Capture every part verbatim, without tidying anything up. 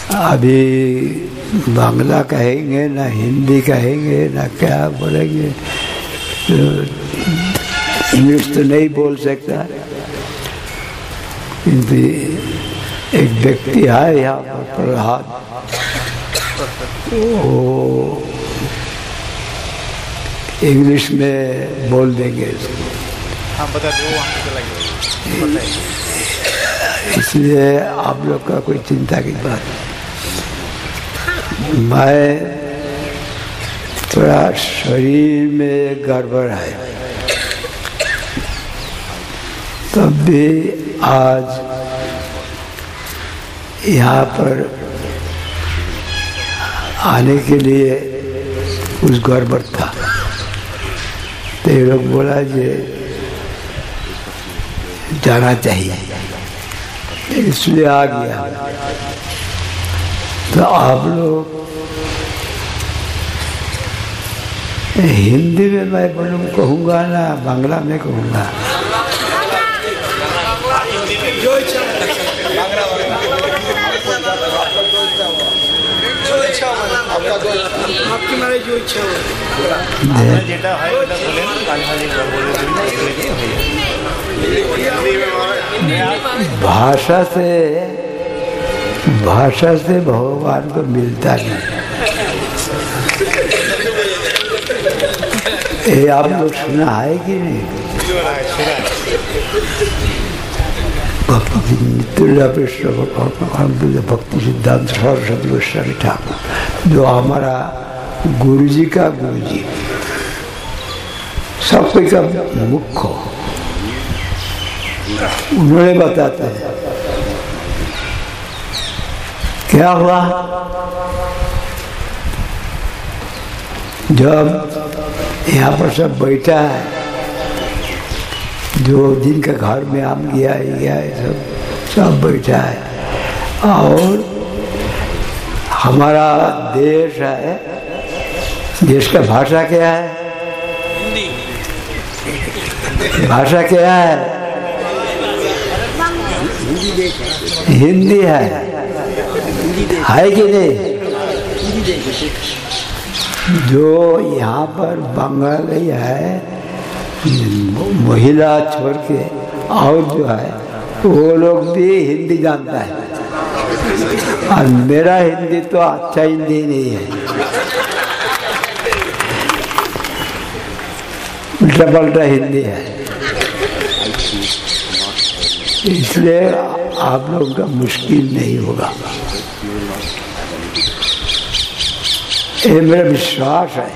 अभी बांग्ला कहेंगे ना हिंदी कहेंगे ना क्या बोलेंगे, तो इंग्लिश तो नहीं बोल सकता। किंतु एक व्यक्ति है यहाँ पर प्रहलाद, वो इंग्लिश में बोल देंगे इसको। हाँ बता दो, वहाँ पे चला गया। इसलिए आप लोग का कोई चिंता की बात नहीं। मैं थोड़ा शरीर में गड़बड़ है, तब भी आज यहाँ पर आने के लिए कुछ गड़बड़ था, तो ये लोग बोला कि जाना चाहिए, इसलिए आ गया। तो आप लोग हिंदी में मैं बोलूँ कहूँगा ना बांग्ला में कहूँगा? आपकी हमारी जो इच्छा हो। भाषा से भाषा से भगवान को मिलता नहीं। ये आप लोग सुना है कि नहीं? भक्ति सिद्धांत सरस्वती गोस्वामी ठाकुर, जो हमारा गुरुजी का गुरुजी, सब कोई का मुख्य, उन्होंने बताते हैं क्या हुआ जब यहाँ पर सब बैठा है, जो जिनका घर में आम गया ही गया है, सब सब बैठा है, और हमारा देश है, देश का भाषा क्या है? भाषा क्या है? हिंदी है, है कि नहीं? जो यहाँ पर बंगाली है, महिला छोड़ के और जो है वो लोग भी हिंदी जानता है, और मेरा हिंदी तो अच्छा हिंदी नहीं है, उल्टा पल्टा हिंदी है। इसलिए आप लोगों का मुश्किल नहीं होगा, ये मेरा विश्वास है।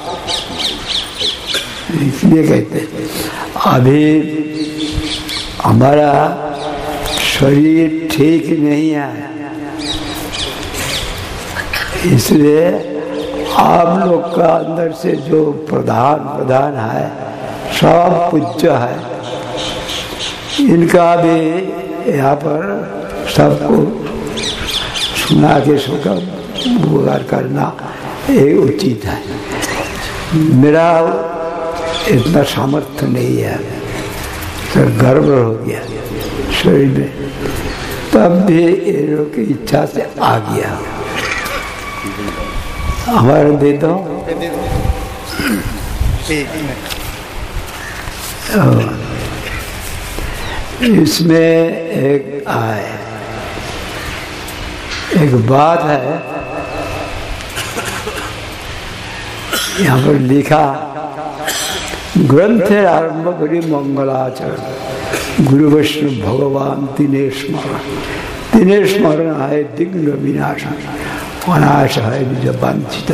इसलिए कहते हैं अभी हमारा शरीर ठीक नहीं है, इसलिए आप लोग का अंदर से जो प्रधान प्रधान है सब पूज्य है, इनका भी यहाँ पर सबको सुना के सुखा उपकार करना ये उचित है। मेरा इतना सामर्थ्य नहीं है, तो गड़बड़ हो गया शरीर में, तब भी ये लोग की इच्छा से आ गया। हमारा दे दो, इसमें एक आए एक बात है, यहाँ पर लिखा ग्रंथ आरंभ करी मंगलाचरण, गुरु वैष्णव भगवान तीने स्मरण, तीने स्मरण है दिग्न विनाशन, अनाश है निज वांछित।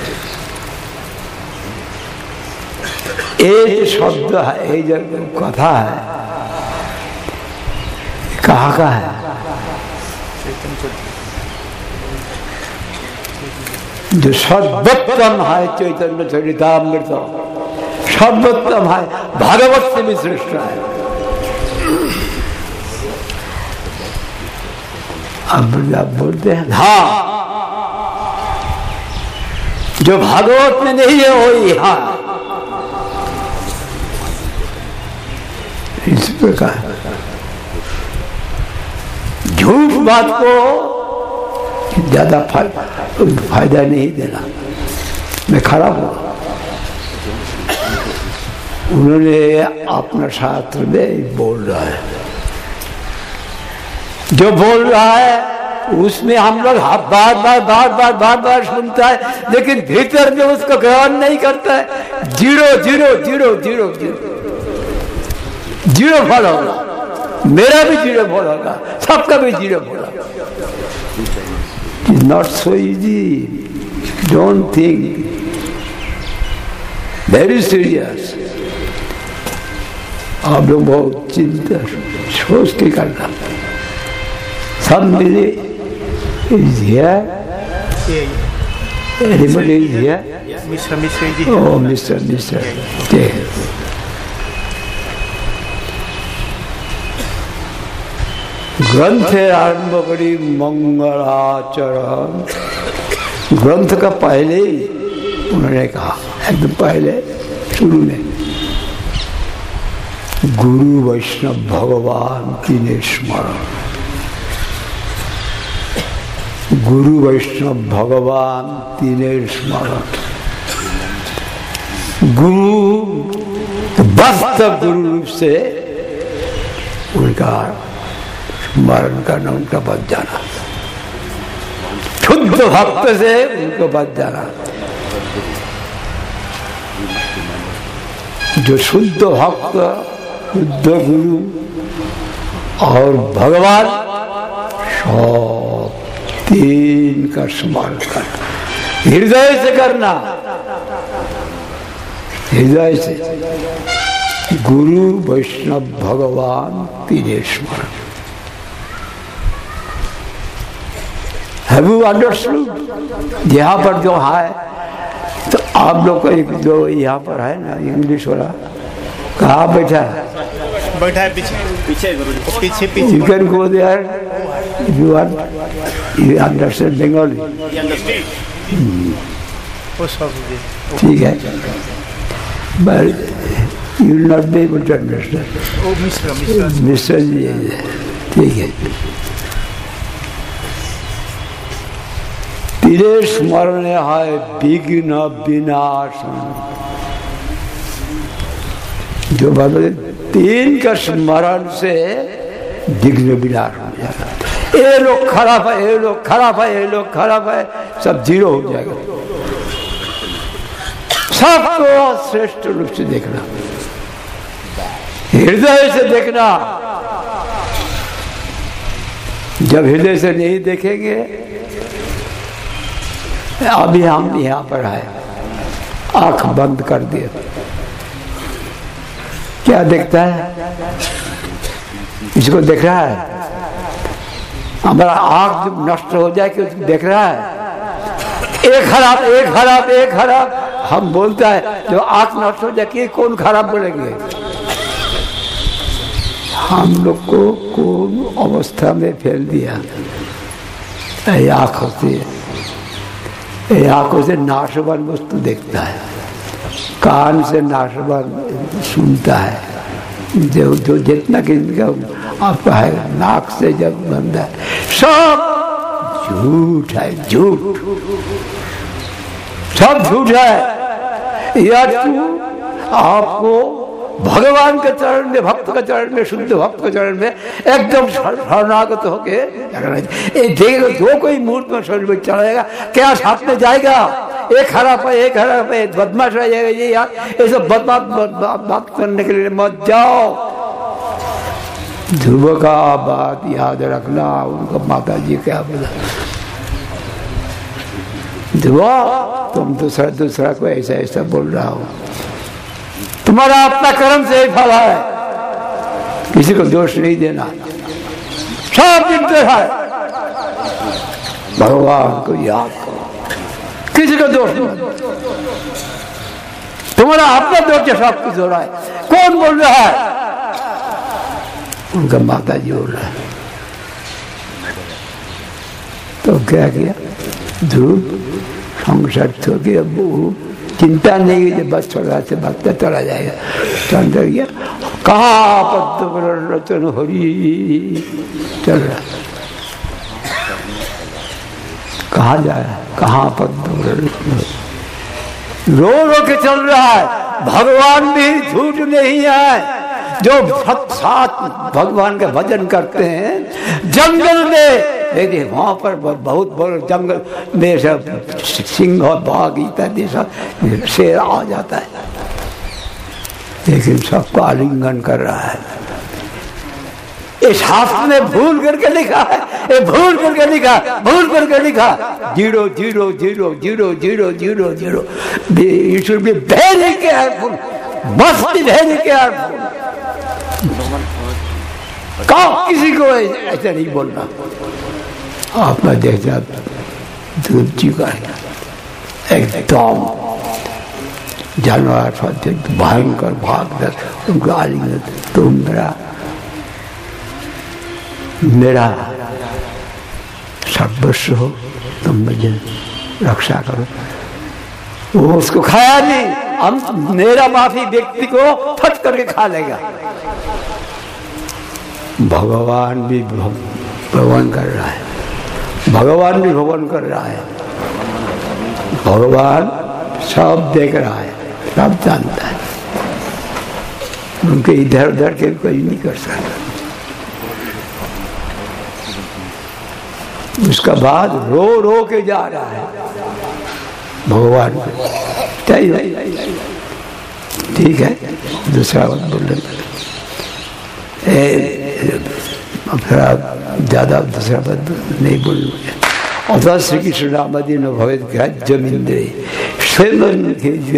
एक शब्द है, एक कथा है, कहाँ का है? जो सर्वोत्तम है चैतन्य चरितामृत, सर्वोत्तम है, भागवत से भी श्रेष्ठ है। अब आप बोलते हैं हाँ, जो भागवत में नहीं है वो यहाँ, इस प्रकार झूठ बात को ज्यादा फायदा नहीं देना, मैं खराब हुआ। उन्होंने अपना शास्त्र में बोल रहा है, जो बोल रहा है उसमें हम लोग बार बार बार बार बार बार सुनता है, लेकिन भीतर में उसको ग्रहण नहीं करता है। Zero zero zero zero zero zero फल होगा, मेरा भी जीरो फल होगा, सबका भी जीरो फल होगा। Not so easy, don't think, very serious. आप लोग बहुत चिंता सोच के करना। सब मिले is here. Anybody is here? Mister Mister ji. Oh, Mister Mister. Okay. ग्रंथ आरंभ करी मंगलाचरण। ग्रंथ का पहले ही उन्होंने कहा, एकदम पहले शुरू में, गुरु वैष्णव भगवान की ने स्मरण। गुरु वैष्णव भगवान तीने स्मरण। गुरु वास्तव गुरु रूप से उनका स्मरण करना, उनका बच जाना, शुद्ध भक्त से उनको बच जाना। जो शुद्ध भक्त, शुद्ध गुरु और भगवान, सब तीन का स्मरण करना, हृदय से करना, हृदय से। गुरु वैष्णव भगवान तीन स्मरण। Have you understood? यहाँ पर जो है, तो आप लोग को एक जो यहाँ पर है ना इंग्लिश वाला, कहाँ बैठा है? बैठा है पीछे पीछे पीछे पीछे। You can go there if you want. You understand Bengali? ठीक है, but you will not be able to understand. ओ मिस्टर मिस्टर मिस्टर जी, ठीक है। तेरे स्मरण है विघ्न विनाशन। जो बात तीन का स्मरण से विघ्न विनाश हो जाएगा। ये लोग खराब है, ये लोग खराब है, ये लोग खराब है, सब जीरो हो जाएगा। सबको श्रेष्ठ रूप से देखना, हृदय से देखना। जब हृदय से नहीं देखेंगे, अभी हम यहाँ पर आए, आंख बंद कर दिए, क्या देखता है? इसको देख रहा है? हमारा आंख जब नष्ट हो जाए कि देख रहा है? एक खराब एक खराब एक खराब हम बोलता है। जो आंख नष्ट हो जाए कि कौन खराब बोलेंगे? हम लोग को कौन अवस्था में फैल दिया? आंख होती है, आंखों से नाशवान वस्तु देखता है, कान से नाशवान सुनता है, जो जो जितना किसका आपका है, नाक से जब बंदा है, सब झूठ है, झूठ, सब झूठ है। या तू आपको भगवान के चरण में, भक्त के चरण में, शुद्ध भक्त के चरण में एकदम शरणागत होके देखो। जो कोई मूर्त में शरीर में चढ़ेगा, क्या साथ में जाएगा? एक खराब है, एक खराब है, बदमाश रह जाएगा। ये यार ये सब बदमाश बात करने के लिए मत जाओ। ध्रुव का बात याद रखना। उनका माता जी क्या बोला, ध्रुव तुम दूसरा दूसरा को ऐसा ऐसा बोल रहा हो, तुम्हारा अपना कर्म से ही फल है, किसी को दोष नहीं देना। सब मिलते हैं, भगवान को याद करो, किसी को दोष नहीं। तुम्हारा अपना दोष है, सब कुछ हो रहा है। कौन बोल रहा है? उनका माता जी बोल रहा है। तो क्या किया? ध्रुव संसार हो गया, चिंता नहीं कि बस चला से भक्ता चला जाएगा। तो अंदर गया, कहाँ पद्म रचन हरी चल रहा। कहाँ जाए, कहाँ पर रो रो के चल रहा है। भगवान भी झूठ नहीं है। जो भक्त साथ भगवान का भजन करते हैं जंगल में, देखिए वहां पर बहुत बड़े जंगल में सब सिंह और बाघ इत्यादि सब शेर आ जाता है, लेकिन सबको आलिंगन कर रहा है। इस शास्त्र ने भूल करके लिखा है, ये भूल करके लिखा, भूल करके लिखा zero zero zero zero zero zero zero ईश्वर भी very careful, must be very careful. कहा किसी को ऐसा नहीं बोलना। आपने देखा दूर चुका है एकदम जानवर भयंकर भाग उनको आलिंगन, तुम मेरा मेरा सर्वस्व हो, तुम मुझे रक्षा करो। वो उसको खाया नहीं, हम मेरा माफी व्यक्ति को फट करके खा लेगा। भगवान भी भगवान कर रहा है, भगवान भी भगवान कर रहा है, भगवान सब देख रहा है, सब जानता है। उनके इधर उधर के कोई नहीं कर सकता। उसका बाद रो रो के जा रहा है भगवान को। ठीक है, दूसरा बात बोल रहे फिर आप ज्यादा दूसरा बात नहीं बोलूंगे। अतः श्री कृष्ण रामादीन भवेद ग्राह्यमिंद्रे स्वयं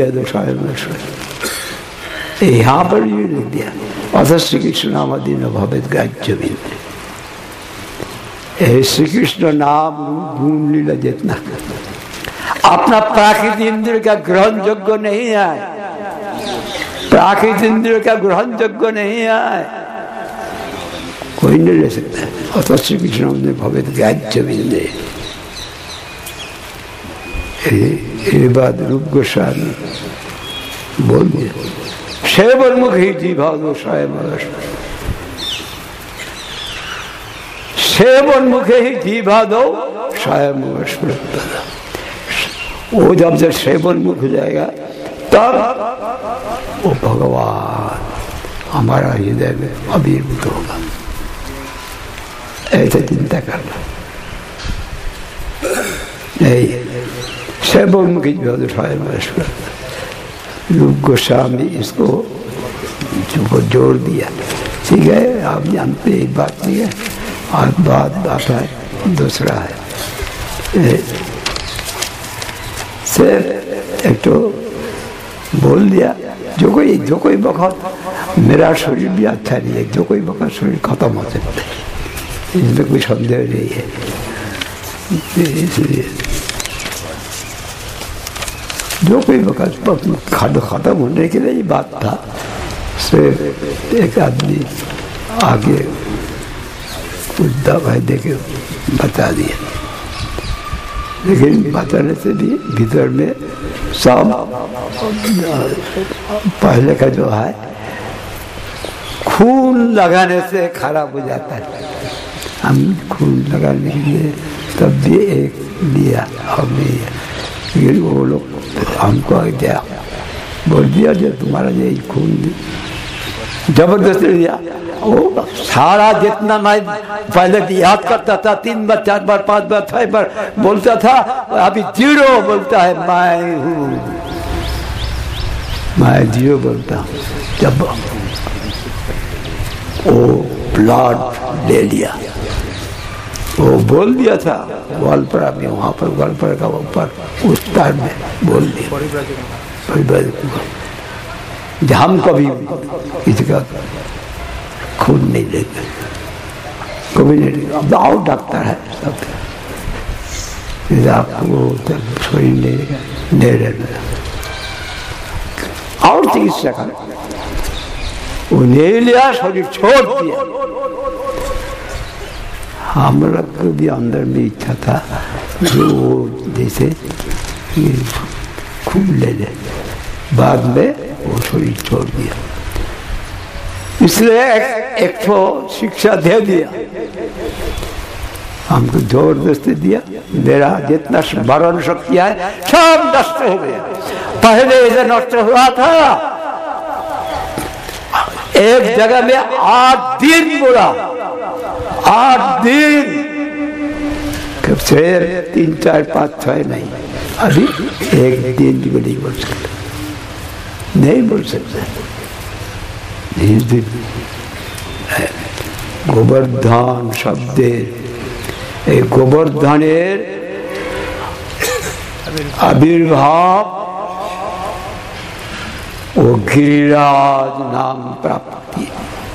यहाँ पर ये लिख दिया। अतः श्री कृष्ण रामादीन भवेद ग्राह्यमिंद्रे, श्री कृष्ण नाम रूप गुण लीला जितना अपना प्राकृतिक इंद्र का ग्रहण योग्य नहीं है, प्राकृतिक इंद्र का ग्रहण योग्य नहीं है, कोई नहीं ले सकता। अतः श्री कृष्ण ने भवेद ग्राह्यमिंद्रे, ये बात रूप गोस्वामी बोल दिया। सेवन मुख ही जीवा दो स्वयं, सेवन मुखे ही जीवा दो स्वयं। वो जब जब सेवन मुख हो जाएगा तब वो भगवान हमारा हृदय में अभिभूत होगा। ऐसे चिंता करना नहीं। सेवन मुखी जीवा दो स्वयं, रूप गोस्वामी इसको जो जोड़ दिया। ठीक है, आप जानते एक बात नहीं है। और बात आता है दूसरा है, सिर्फ एक तो बोल दिया जो कोई जो कोई वक्त मेरा शरीर भी अच्छा नहीं है, जो कोई वक्त शरीर खत्म हो सकता है, इसमें कोई संदेह नहीं है। इसलिए जो कोई वक्त खत्म होने के लिए बात था, सिर्फ एक आदमी आगे कुछ दवाई देके बता दिया, लेकिन बताने से भी भीतर में सब पहले का जो है खून लगाने से खराब हो जाता है। हम खून लगाने के लिए तब भी एक दिया हमने, लेकिन वो लोग हमको दिया, बोल दिया जो तुम्हारा यही खून जबरदस्ती दिया। वो सारा जितना मैं पहले याद करता था, तीन बार चार बार पांच बार छह बार बोलता था, अभी जीरो बोलता है। मैं हूँ, मैं जीरो बोलता हूँ। जब वो ब्लड ले लिया, वो बोल दिया था गोलपरा में, वहां पर गोलपरा का ऊपर उस टाइम में बोल दिया। हम कभी किसी का खून नहीं लेंगे, कभी नहीं लेंगे। अब आओ डॉक्टर है सब, आपको शरीर नहीं लेगा, नहीं रहना और चिकित्सा कर। वो नहीं लिया, शरीर छोड़ दिया। हम लोग को भी अंदर में इच्छा था जो जैसे खून ले ले, बाद में वो शरीर छोड़ दिया। इसलिए एक, एक तो शिक्षा दे दिया हमको जबरदस्ती दिया, मेरा जितना स्मरण शक्ति है सब नष्ट हो गया। पहले इधर नष्ट हुआ था, एक जगह में आठ दिन बोला, आठ दिन, शेर तीन चार पाँच छह नहीं, अभी एक दिन भी नहीं बोल सकता, नहीं बोल सकता। गोवर्धन शब्दे गोवर्धनेर आविर्भाव ओ गिरिराज नाम प्राप्ति,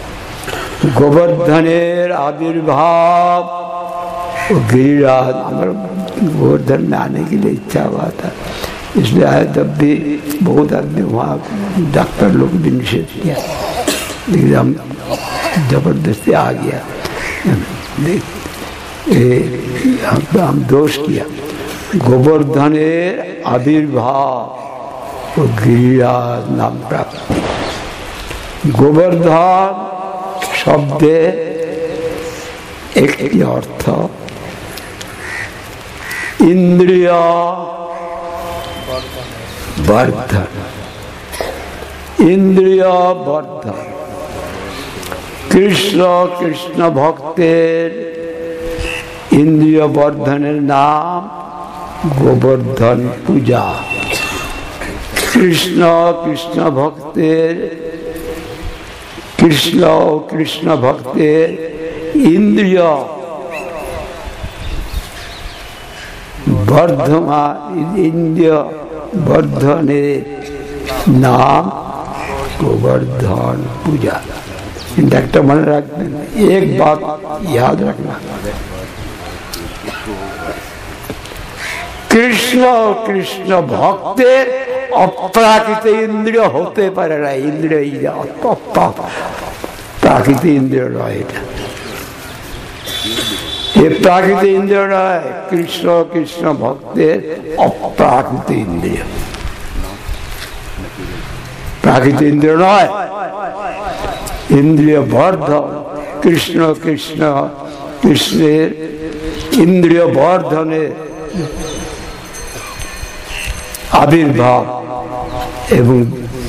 गोवर्धनेर आविर्भाव वो गिरिराज। हमारे गोवर्धन में आने के लिए इच्छा हुआ था, इसलिए आया, तब भी बहुत आदमी वहाँ डॉक्टर लोग भी निषेध किया, लेकिन हम जबरदस्ती आ गया। हम, हम दोष किया। गोवर्धनेर आविर्भाव वो गिरिराज नाम प्राप्ति। गोवर्धन शब्दे एक अर्थ इंद्रिय वर्धन, इंद्रिय वर्धन। कृष्ण कृष्ण भक्तेर इंद्रिय वर्धनेर नाम गोवर्धन पूजा। कृष्ण कृष्ण भक्तेर कृष्ण कृष्ण भक्तेर इंद्रिय वर्धमान, इंद्रिय वर्धनेर नाम गोवर्धन पूजा। डॉक्टर मन रखना, एक बात याद रखना, कृष्ण कृष्ण भक्तेर अप्राकृत इंद्रिय होते पारे, इंद्रिय प्राकृत इंद्रिय रहे, ये प्राकृत इंद्रिय रहे। कृष्ण कृष्ण भक्तेर अप्राकृत इंद्रिय, प्राकृत इंद्रिय रहे, इंद्रिय वर्धन। कृष्ण कृष्ण कृष्ण इंद्रिय वर्धने आविर्भाव एवं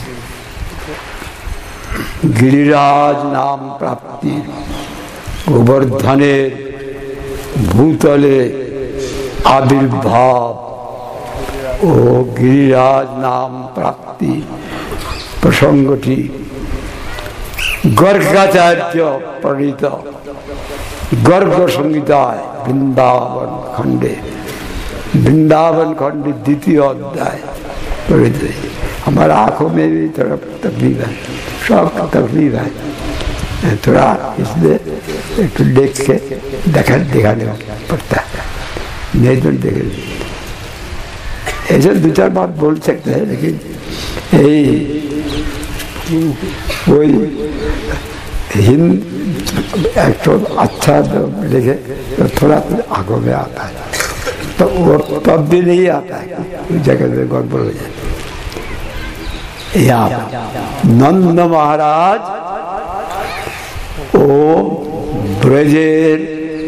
गिरिराज नाम प्राप्ति। गोवर्धने भूतले आविर्भाव ओ गिरिराज नाम प्राप्ति प्रसंगटी गर्गाचार्य प्रणीत गर्ग संहिताय वृंदावन खंडे, वृंदावन खंड द्वितीय अध्याय पढ़ित। हमारा आंखों में भी थोड़ा तकलीफ है, सब तकलीफ है थोड़ा, इसलिए एक देख के देखा दिखाने पड़ता है, नहीं तो देखे ऐसे दो चार बात बोल सकते हैं, लेकिन यही कोई हिंद एक तो अच्छा लिखे तो थोड़ा आंखों में आता है, तो वो तब भी नहीं आता है, जगह से गड़बड़ हो जाती। यहाँ नंद महाराज ओ ब्रजेर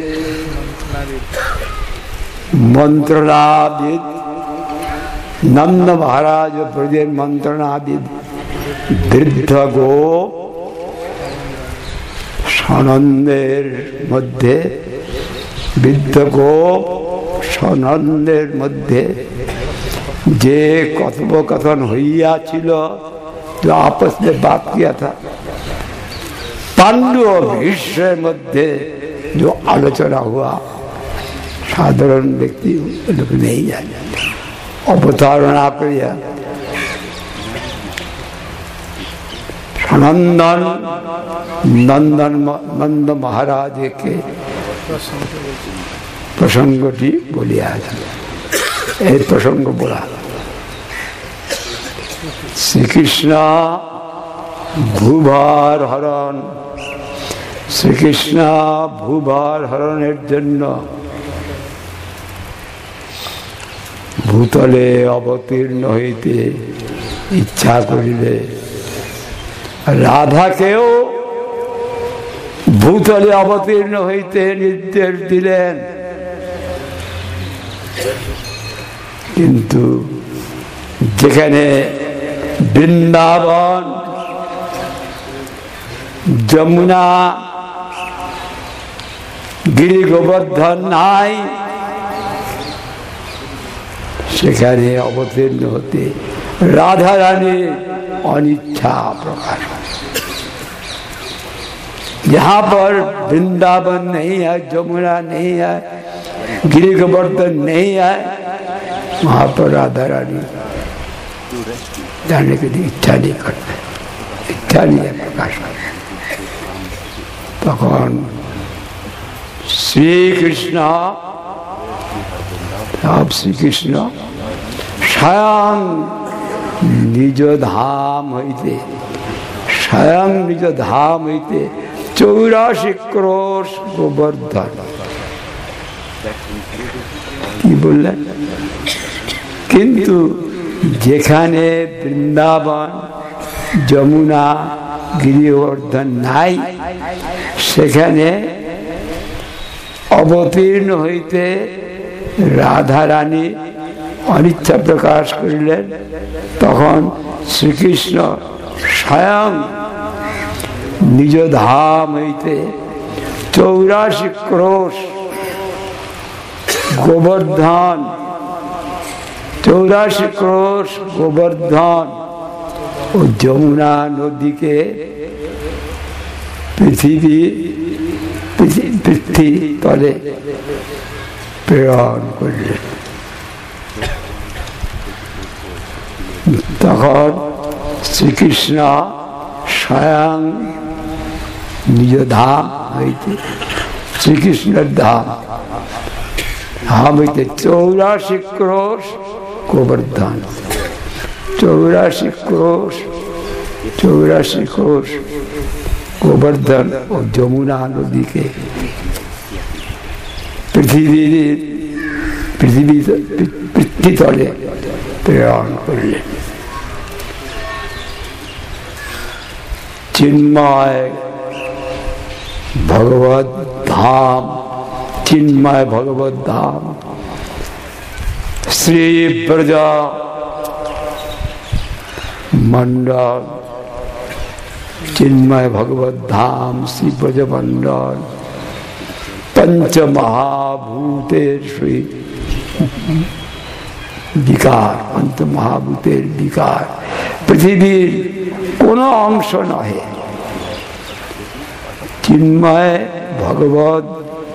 मंत्रणाविद, नंद महाराज ब्रजेर मंत्रणाविद वृद्ध गो सनंदेर मध्य, वृद्ध गो सनंदेर मध्य जे कथोपकथन हुआ छिलो, जो आपस में बात किया था, पांडु और भीष्म मध्य जो आलोचना हुआ, साधारण व्यक्ति लोग नहीं जाने, अवतारणा किया। नंदन नंदन नंद महाराज के प्रसंगटी बोलिया, एक प्रसंग बोला। श्री कृष्ण भूभार हरण, श्री कृष्ण भूभार हरणের জন্য ভূতলে অবতীর্ণ হইতে ইচ্ছা করিলে রাধাকেও ভূতলে অবতীর্ণ হইতে নির্দেশ দিলেন। কিন্তু যেখানে বৃন্দাবন, যমুনা, গিরি গোবর্ধন নাই, সেখানে অবতীর্ণ হতে রাধা রানীর अनिच्छा प्रकाश। यहाँ पर वृंदावन नहीं है, जमुना नहीं है, गिरि गोवर्धन नहीं है, वहां पर राधा रानी जाने के लिए इच्छा नहीं करते, इच्छा नहीं है प्रकाश। तखन श्री कृष्ण आप श्री कृष्ण स्वयं निज धाम हईते स्वयं निज धाम हईते चौराशी क्रोश गोवर्धन की बोलें। किन्तु जेखाने वृंदावन, যমুনা, গিরিবর্ধন নাই, সেখানে অবতীর্ণ হইতে রাধা রানী অনিচ্ছা প্রকাশ করিলেন। তখন শ্রীকৃষ্ণ স্বয়ং নিজ ধাম হইতে চৌরাশি ক্রোশ গোবর্ধন চৌরাশি ক্রোশ গোবর্ধন ও যমুনা নদীকে পৃথিবী পৃথিবী তলে প্রেরণ করলেন। তখন শ্রীকৃষ্ণ স্বয়ং নিজ ধাম হইতে শ্রীকৃষ্ণের ধাম ধাম হইতে চৌরাশি ক্রোশ গোবর্ধন চৌরাশি ক্রোশ চৌরাশি ক্রোশ গোবর্ধন ও যমুনা নদীকে পৃথিবীর পৃথিবী পৃথিবীতলে প্রেরণ করলেন। চিন্ময় ভগবত ধাম, চিন্ময় ভগবত ধাম শ্রী ব্রজ मंडल, चिन्मय भगवत धाम श्री ब्रज मंडल पंच महाभूतेर श्री विकार, पंच महाभूतेर विकार पृथिवीर कोनो अंश नहे। चिन्मय भगवत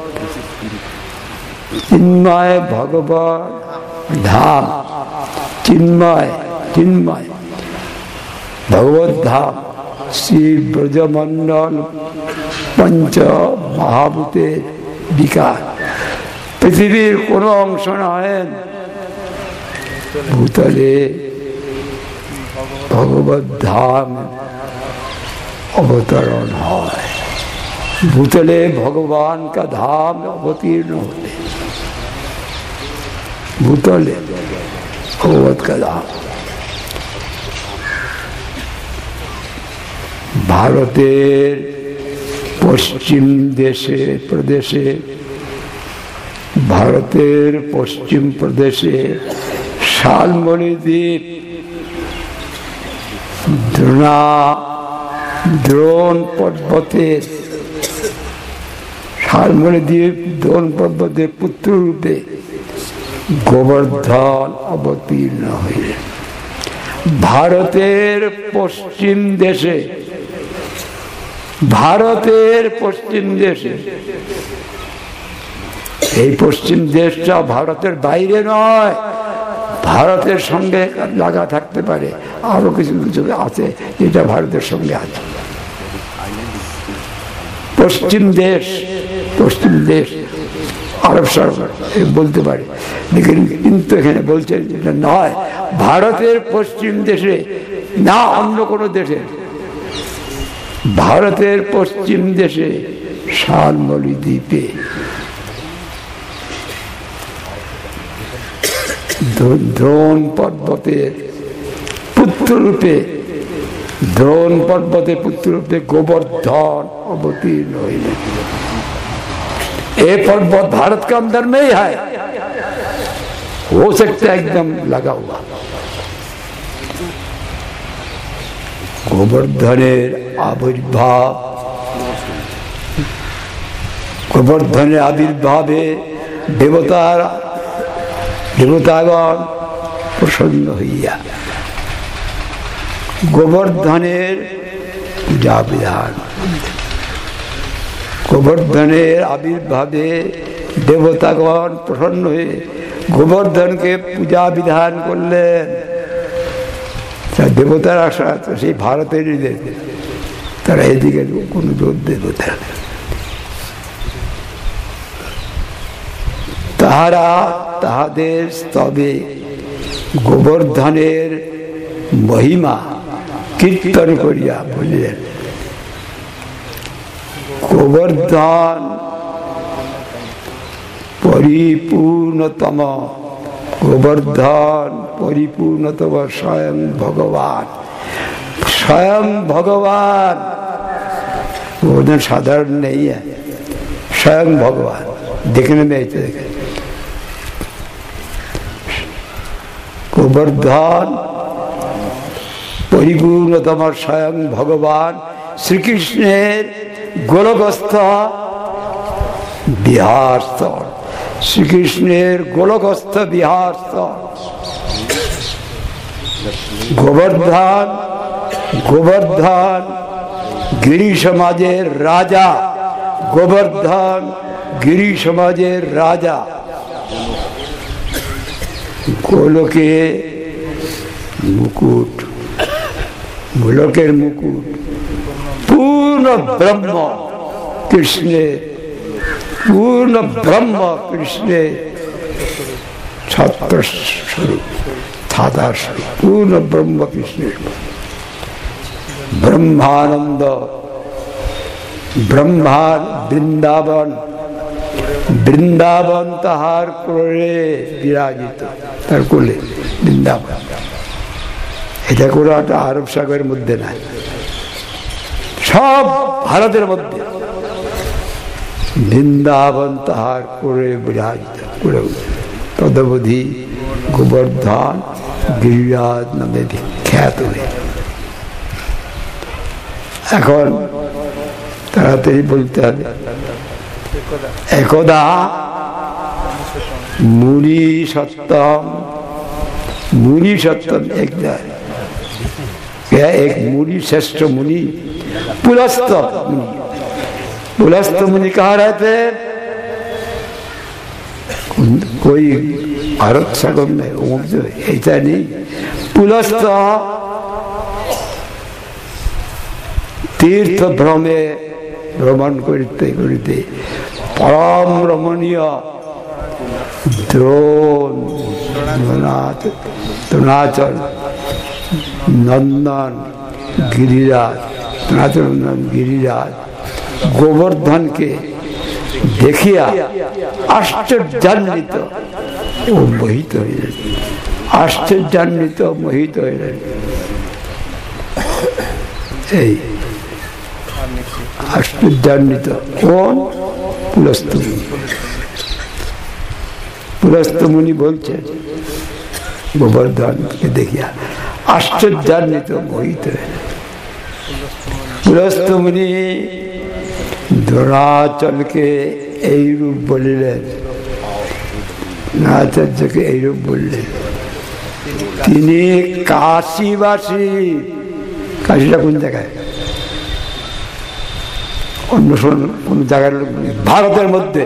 चिन्मय भगवत धाम चिन्मय चिन्मय भगवत धाम श्री ब्रजमंडल पंच महाभूतेर विकार पृथिवीर कोनो अंश नहे। भूतले भगवत धाम अवतरण है, भूतले भगवान का धाम अवतीर्ण होते, भूतले भगवत का धाम। भारतेर पश्चिम देशे प्रदेशे भारतेर पश्चिम प्रदेशे शालमणि द्वीप द्रोणा द्रोण पर्वतेर शालमणि द्वीप द्रोण पर्वतेर पुत्र रूपे गोवर्धन अवतीर्ण हইলেন। भारतेर पश्चिम देशे भारतेर पश्चिम देशे এই পশ্চিম দেশটা ভারতের বাইরে নয়, ভারতের সঙ্গে লাগা থাকতে পারে, আরো কিছু কিছু আছে যেটা ভারতের সঙ্গে আছে। পশ্চিম দেশ পশ্চিম দেশ আরব সাগর বলতে পারে, কিন্তু এখানে বলছে যেটা নয় ভারতের পশ্চিম দেশে না অন্য কোনো দেশে, ভারতের পশ্চিম দেশে শালমণি দ্বীপে দ্রোণ পর্বতের পুত্র রূপে দ্রোণ পর্বতের পুত্র রূপে गोवर्धन अवतीर्ण हইলেন। ये पर्वत भारत के अंदर में ही है, हो सकता है एकदम लगा हुआ। गोवर्धनेर आविर्भाव, गोवर्धनेर आविर्भावे देवतार देवतागण प्रसन्न हইয়া गोवर्धनेर पूजा विधान, गोवर्धनेर आविर्भावे देवतागण प्रसन्न হয়ে গোবর্ধনকে পূজা বিধান করলেন। দেবতারা আসা সেই ভারতের তারা এদিকে কোনো জোর দেবতা, তাহারা তাহাদের স্তবে গোবর্ধনের মহিমা কীর্তন করিয়া বলিলেন, গোবর্ধন পরিপূর্ণতম, গোবর্ধন পরিপূর্ণতম স্বয়ং ভগবান, স্বয়ং ভগবান। গোবর্ধন সাধারণ নেই, স্বয়ং ভগবান। देखने में ऐसे देखे गोवर्धन परिपूर्णतम स्वयं भगवान श्रीकृष्णेर गोलकस्थ बिहार स्थल, श्रीकृष्णेर गोलकस्थ बिहार स्थल गोवर्धन, गोवर्धन गिरी समाजेर राजा, गोवर्धन गिरी समाजेर राजा, गोलके मुकुट, गोलकेर मुकुट पूर्ण ब्रह्म कृष्णे, पूर्ण ब्रह्म कृष्णे छत्र स्वरूप थाता स्वरूप, पूर्ण ब्रह्म कृष्णे ब्रह्मानंद, ब्रह्मा वृंदावन, বৃন্দাবন তাহার কোলে বিরাজিত, তার কোলে বৃন্দাবন। এটা কোনো একটা আরব সাগরের মধ্যে নাই, সব ভারতের মধ্যে বৃন্দাবন তাহার কোলে বিরাজিত। তদবধি গোবর্ধন গিরিরাজ নামে বিখ্যাত হয়ে। এখন তাড়াতাড়ি বলতে হবে। একদা मुनि सत्तम, मुनि सत्तम एक क्या एक मुनि श्रेष्ठ मुनि पुलस्त मुनि, पुलस्त मुनि कहाँ रहते? कोई भारत सागर में ऐसा नहीं, पुलस्त तीर्थ भ्रमे भ्रमण करते करते परम रमणीय द्रोण, द्रोणाचल नंदन गिरिराज, द्रोणाचल नंदन गिरिराज गोवर्धन के देखिया आश्चर्यान्वित वो मोहित हो गए, आश्चर्यान्वित मोहित हो गए। आश्चर्यान्वित कौन? पुलस्त मुनि। पुलस्त मुनि बोलते गोवर्धन के देखिया आश्चर्यान्वित मोहित है। पुलस्त मुनि द्रोणाचल के এই রূপ বলিলেন, দ্রোণাচার্যকে এই রূপ বললেন। তিনি কাশীবাসী, কাশীটা কোন জায়গায়? অন্য কোন জায়গার লোক নেই, ভারতের মধ্যে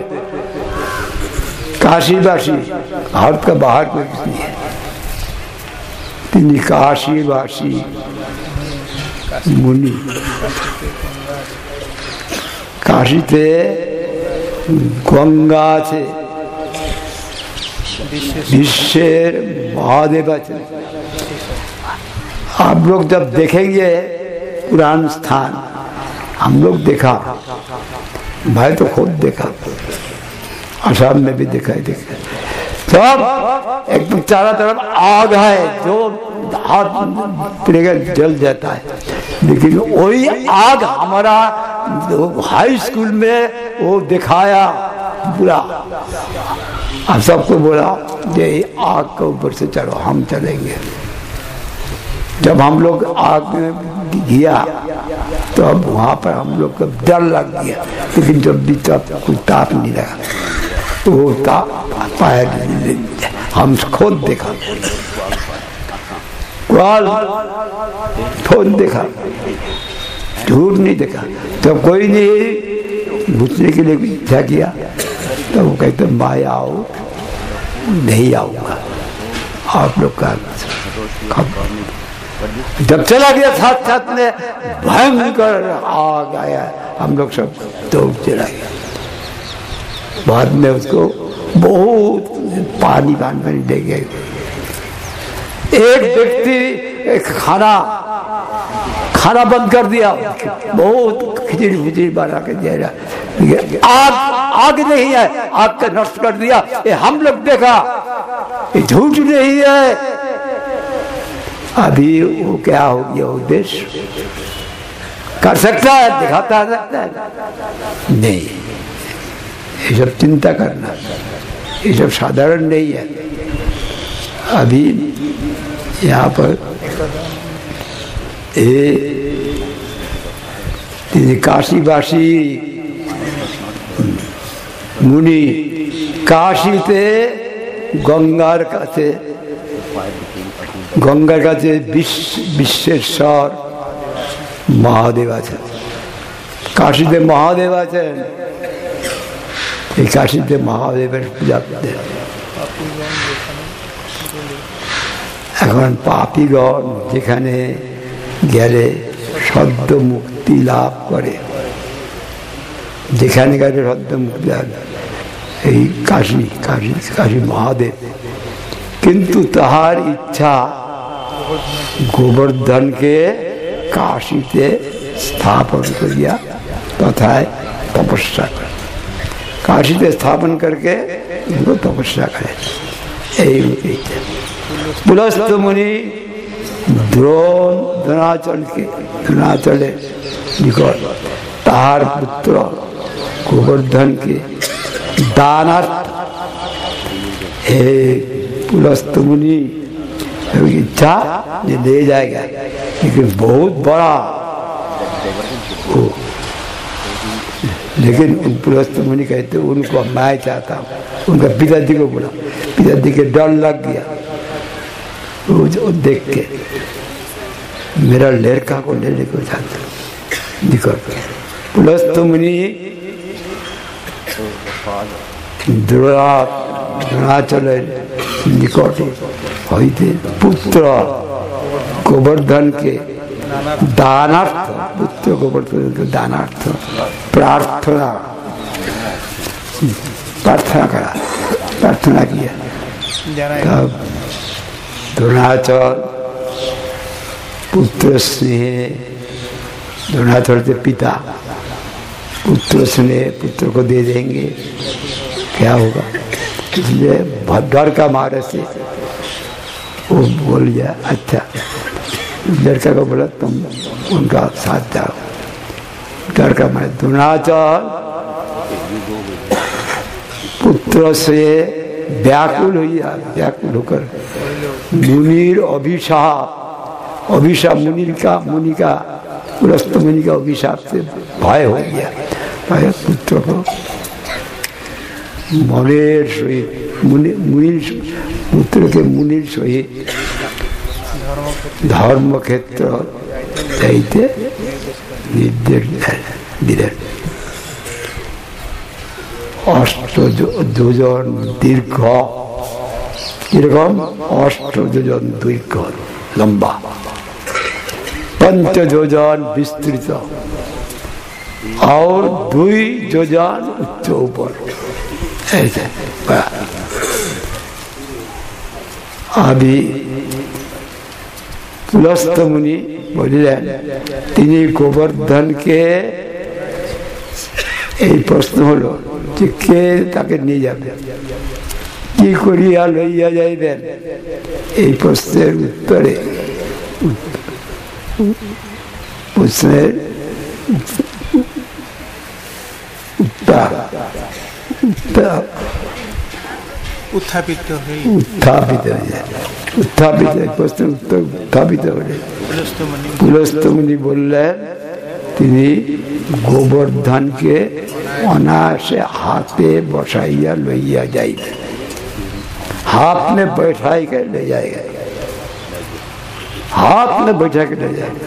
काशीवासी, भारत का बाहर कोई नहीं है। তিনি কাশীবাসী মুনি। काशीते गंगा আছে, विश्वेर महादेव আছে। आप लोग जब देखेंगे पुरान स्थान, हम लोग देखा, भाई तो खुद देखा, आसाम में भी दिखाई देखा, सब एकदम चारों तरफ आग है, जो हाथ पड़ेगा जल जाता है। लेकिन वही आग हमारा हाई स्कूल में वो दिखाया पूरा अब सबको बोला ये आग के ऊपर से चलो, हम चलेंगे। जब हम लोग आग में गया तो अब वहां पर हम लोग को डर लग गया, लेकिन जब भी तब कुछ ताप नहीं लगा, तो वो ताप पाया हम खुद देखा, खुद देखा, झूठ नहीं देखा। जब कोई नहीं घुसने के लिए इच्छा किया तो वो कहते मैं आओ, नहीं आऊंगा, आप लोग का। जब चला गया साथ साथ में भयंकर आग आया, हम लोग सब दौड़ चला गया। बाद में उसको बहुत पानी पानी में ले गए। एक व्यक्ति एक खाना खाना बंद कर दिया, बहुत खिचड़ी खिचड़ी बना के दे रहा, आग आग नहीं है, आग का नष्ट कर दिया। ये हम लोग देखा, ये झूठ नहीं है। अभी वो क्या हो गया, उद्देश्य कर सकता है, दिखाता सकता है नहीं। ये सब चिंता करना, ये सब साधारण नहीं है। अभी यहाँ पर ये काशीवासी मुनि काशी थे गंगार काছে गंगार काছে বিশ্বেশ্বর মহাদেব আছেন। কাশীতে মহাদেব আছেন, এই কাশীতে মহাদেবের পূজা করতে। এখন পাপীগণ যেখানে গেলে সদ্য মুক্তি লাভ করে, যেখানে গেলে সদ্য মুক্তি লাভ, এই কাশী কাশী কাশী মহাদেব। কিন্তু তাহার ইচ্ছা গোবর্ধনকে কাশীতে স্থাপন করিয়া তথায় তপস্যা করে, কাশীতে স্থাপন करके इनको तपस्या करे। এই पुलस्त मुनि द्रोण द्रोणाचल के द्रोणाचले निकट ताहार पुत्र गोवर्धन के दानार्थ हे पुलस्त मुनि इच्छा ये ले जाएगा, लेकिन बहुत बड़ा हो। लेकिन पुलस्त मुनि कहते उनको मैं चाहता हूँ। उनका पिताजी को बोला, पिताजी के डर लग गया वो जो देख के, मेरा लड़का को लेने को चाहता निकल। पुलस्त मुनि द्रोणाचल निकट হইতে पुत्र गोवर्धन के दानार्थ, पुत्र गोवर्धन के दानार्थ प्रार्थना प्रार्थना करा प्रार्थना किया। तब द्रोणाचल पुत्र स्नेह, द्रोणाचल के पिता पुत्र स्नेह पुत्र को दे देंगे, क्या होगा? इसलिए डर का मारे से वो बोल गया अच्छा। लड़का को बोला तुम उनका साथ जाओ, डर का मारे। द्रोणाचल पुत्र से व्याकुल हुआ, व्याकुल होकर मुनिर अभिशाप, अभिशाप मुनि का मुनि का पुलस्त मुनि का अभिशाप से भय हो गया। भय पुत्र को मनेर सहित मुनि मुनि पुत्र के मुनिर सहित धर्म क्षेत्र जाइते निर्देश दिलेन। अष्ट যোজন दीर्घ किरकम अष्ट যোজন दीर्घ लंबा, पंच যোজন विस्तृत और दुई যোজন उच्च ऊपर ऐसे। अभी पुलस्त मुनि बोलिलेन তিনি গোবর্ধন কে এই প্রশ্ন হলো যে কে তাকে নিয়ে যাবে, কি করিয়া লইয়া যাইবেন? এই প্রশ্নের উত্তরে প্রশ্নের উত্তর উত্থাপিত হয়ে উত্থাপিত হয়ে যায়। উত্থাপিত প্রশ্ন উত্তর উত্থাপিত হলে পুলস্তমণি পুলস্তমুনি বললেন তিনি গোবর্ধনকে অনায়াসে হাতে বসাইয়া লইয়া যাইতেন। हाथ में बैठाई कर ले जाएगा, हाथ में बैठा के ले जाएगा।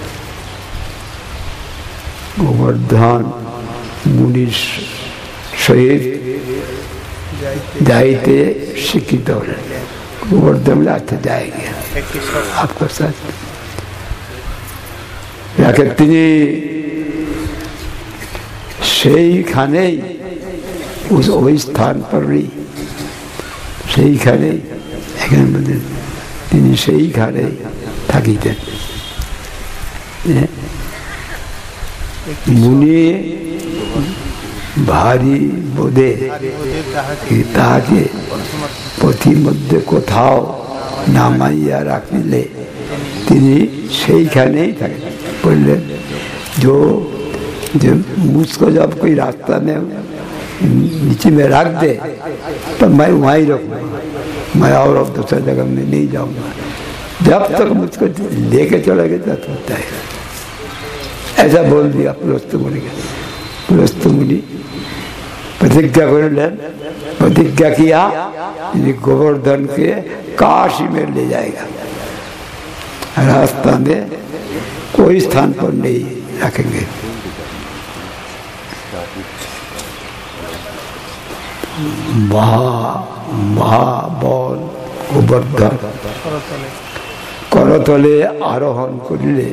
गोवर्धन मुनि सहित जाइते शिक्षित हो रहे, गोवर्धन लाते जाएंगे आपको साथ তিনি সেইখানেই ওই স্থান পরই সেইখানে এখানে মধ্যে তিনি সেইখানে থাকিতেন। মুনি ভারী বোধে তাহাকে পথির মধ্যে কোথাও নামাইয়া রাখিলে তিনি সেইখানেই থাকেন। বললেন जो जो मुझको जब कोई रास्ता में नीचे में रख दे तो मैं वहाँ ही रखूँगा, मैं और अब दूसरी जगह में नहीं जाऊँगा, जब तक मुझको लेके चला गया तब होता है। ऐसा बोल दिया पुलस्तमुनि के। पुलस्तमुनि प्रतिज्ञा कर लें, प्रतिज्ञा किया गोवर्धन के काशी में ले जाएगा, रास्ता में कोई स्थान पर नहीं रखेंगे। মহাবল গোবর্ধন করতলে আরোহণ করিলে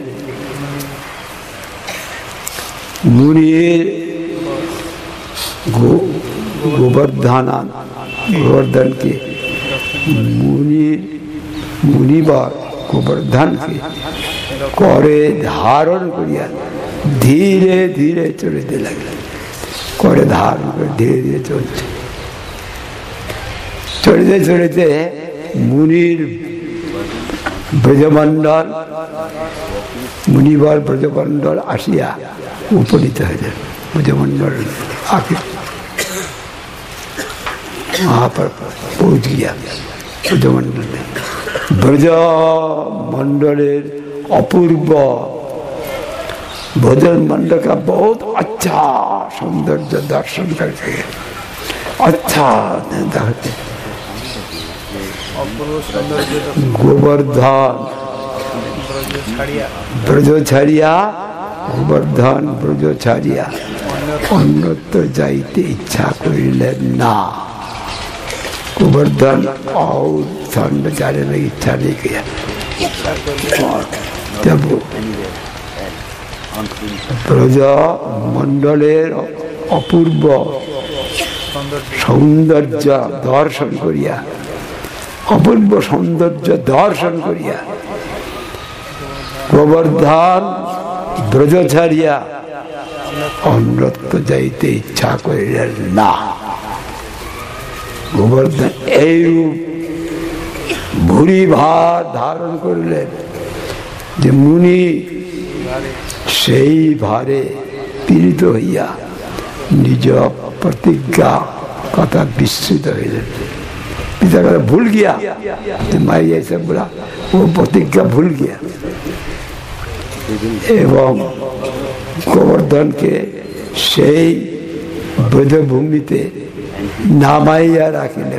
মুনির গোবর্ধন গোবর্ধনকে মুনির মুনিবার গোবর্ধনকে করে ধারণ করিয়া ধীরে ধীরে চলিতে লাগলেন। করে ধারণ করে ধীরে ধীরে চলছে। চলিতে চলিতে মুনির ব্রজমণ্ডল মুনিবার ব্রজমণ্ডল আসিয়া উপনীত হইলেন। ब्रजमंडल आके वहाँ पर पहुँच गया ब्रजमंडल में। ब्रजमंडलेर अपूर्व ब्रजमंडल का बहुत अच्छा सौंदर्य दर्शन करके अच्छा देखते गोवर्धन ब्रज छाड़िया गोवर्धन ब्रज छाड़िया अन्यत्र जाइते इच्छा करिलेन ना। गोवर्धन और ठंड जाने में इच्छा नहीं किया। जब ब्रज मंडलेर अपूर्व सौंदर्य दर्शन करिया अपूर्व सौंदर्य दर्शन करिया गोवर्धन ब्रज छाड़िया अन्यत्र जाइते इच्छा करिलेन ना। गोवर्धन এইরূপ ভুরি ভার ধারণ করিলেন যে মুনি সেই ভারে পীড়িত হইয়া নিজ प्रतिज्ञा कथा विस्मृत हो पिता का भूल गया मैं ये सब बोला वो प्रतिज्ञा भूल गया एवं गोवर्धन के সেই ब्रजभूमिते नामाइया राखिले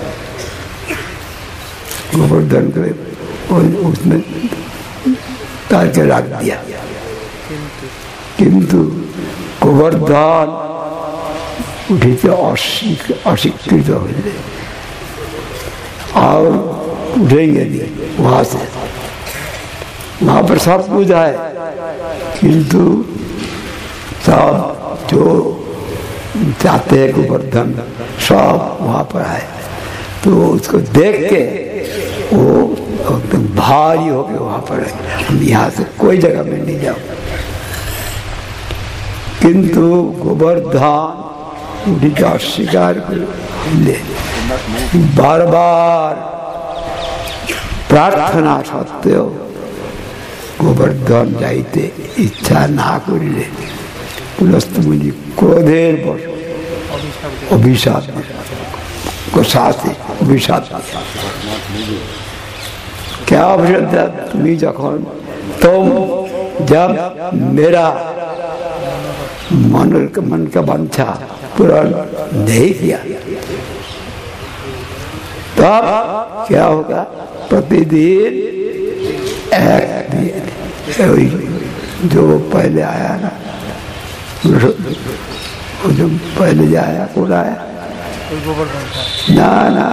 गोवर्धन को उसमें तार के रख दिया। किंतु गोवर्धन उठीते अशिक्षित हो गए और उठेंगे नहीं वहां से। वहां पर सब कुछ है किंतु सब जो चाहते हैं गोवर्धन सब वहां पर है तो उसको देख के वो एकदम भारी हो गए वहां पर हम यहाँ से कोई जगह में नहीं जाओ। किंतु गोवर्धन अस्वीकार ले बार बार प्रार्थना सत्त्वेও गोवर्धन जाइते इच्छा ना करिले पुलस्तमुनि क्रोधेर बश अभिशाप গোসাতে বিষাদ क्या औषध तुम्हें जखन तुम जब मेरा मन मन का वांछा पूर्ण नहीं किया तब क्या होगा प्रतिदिन एक दिन जो पहले आया ना वो जो पहले जाया कौन आया ना ना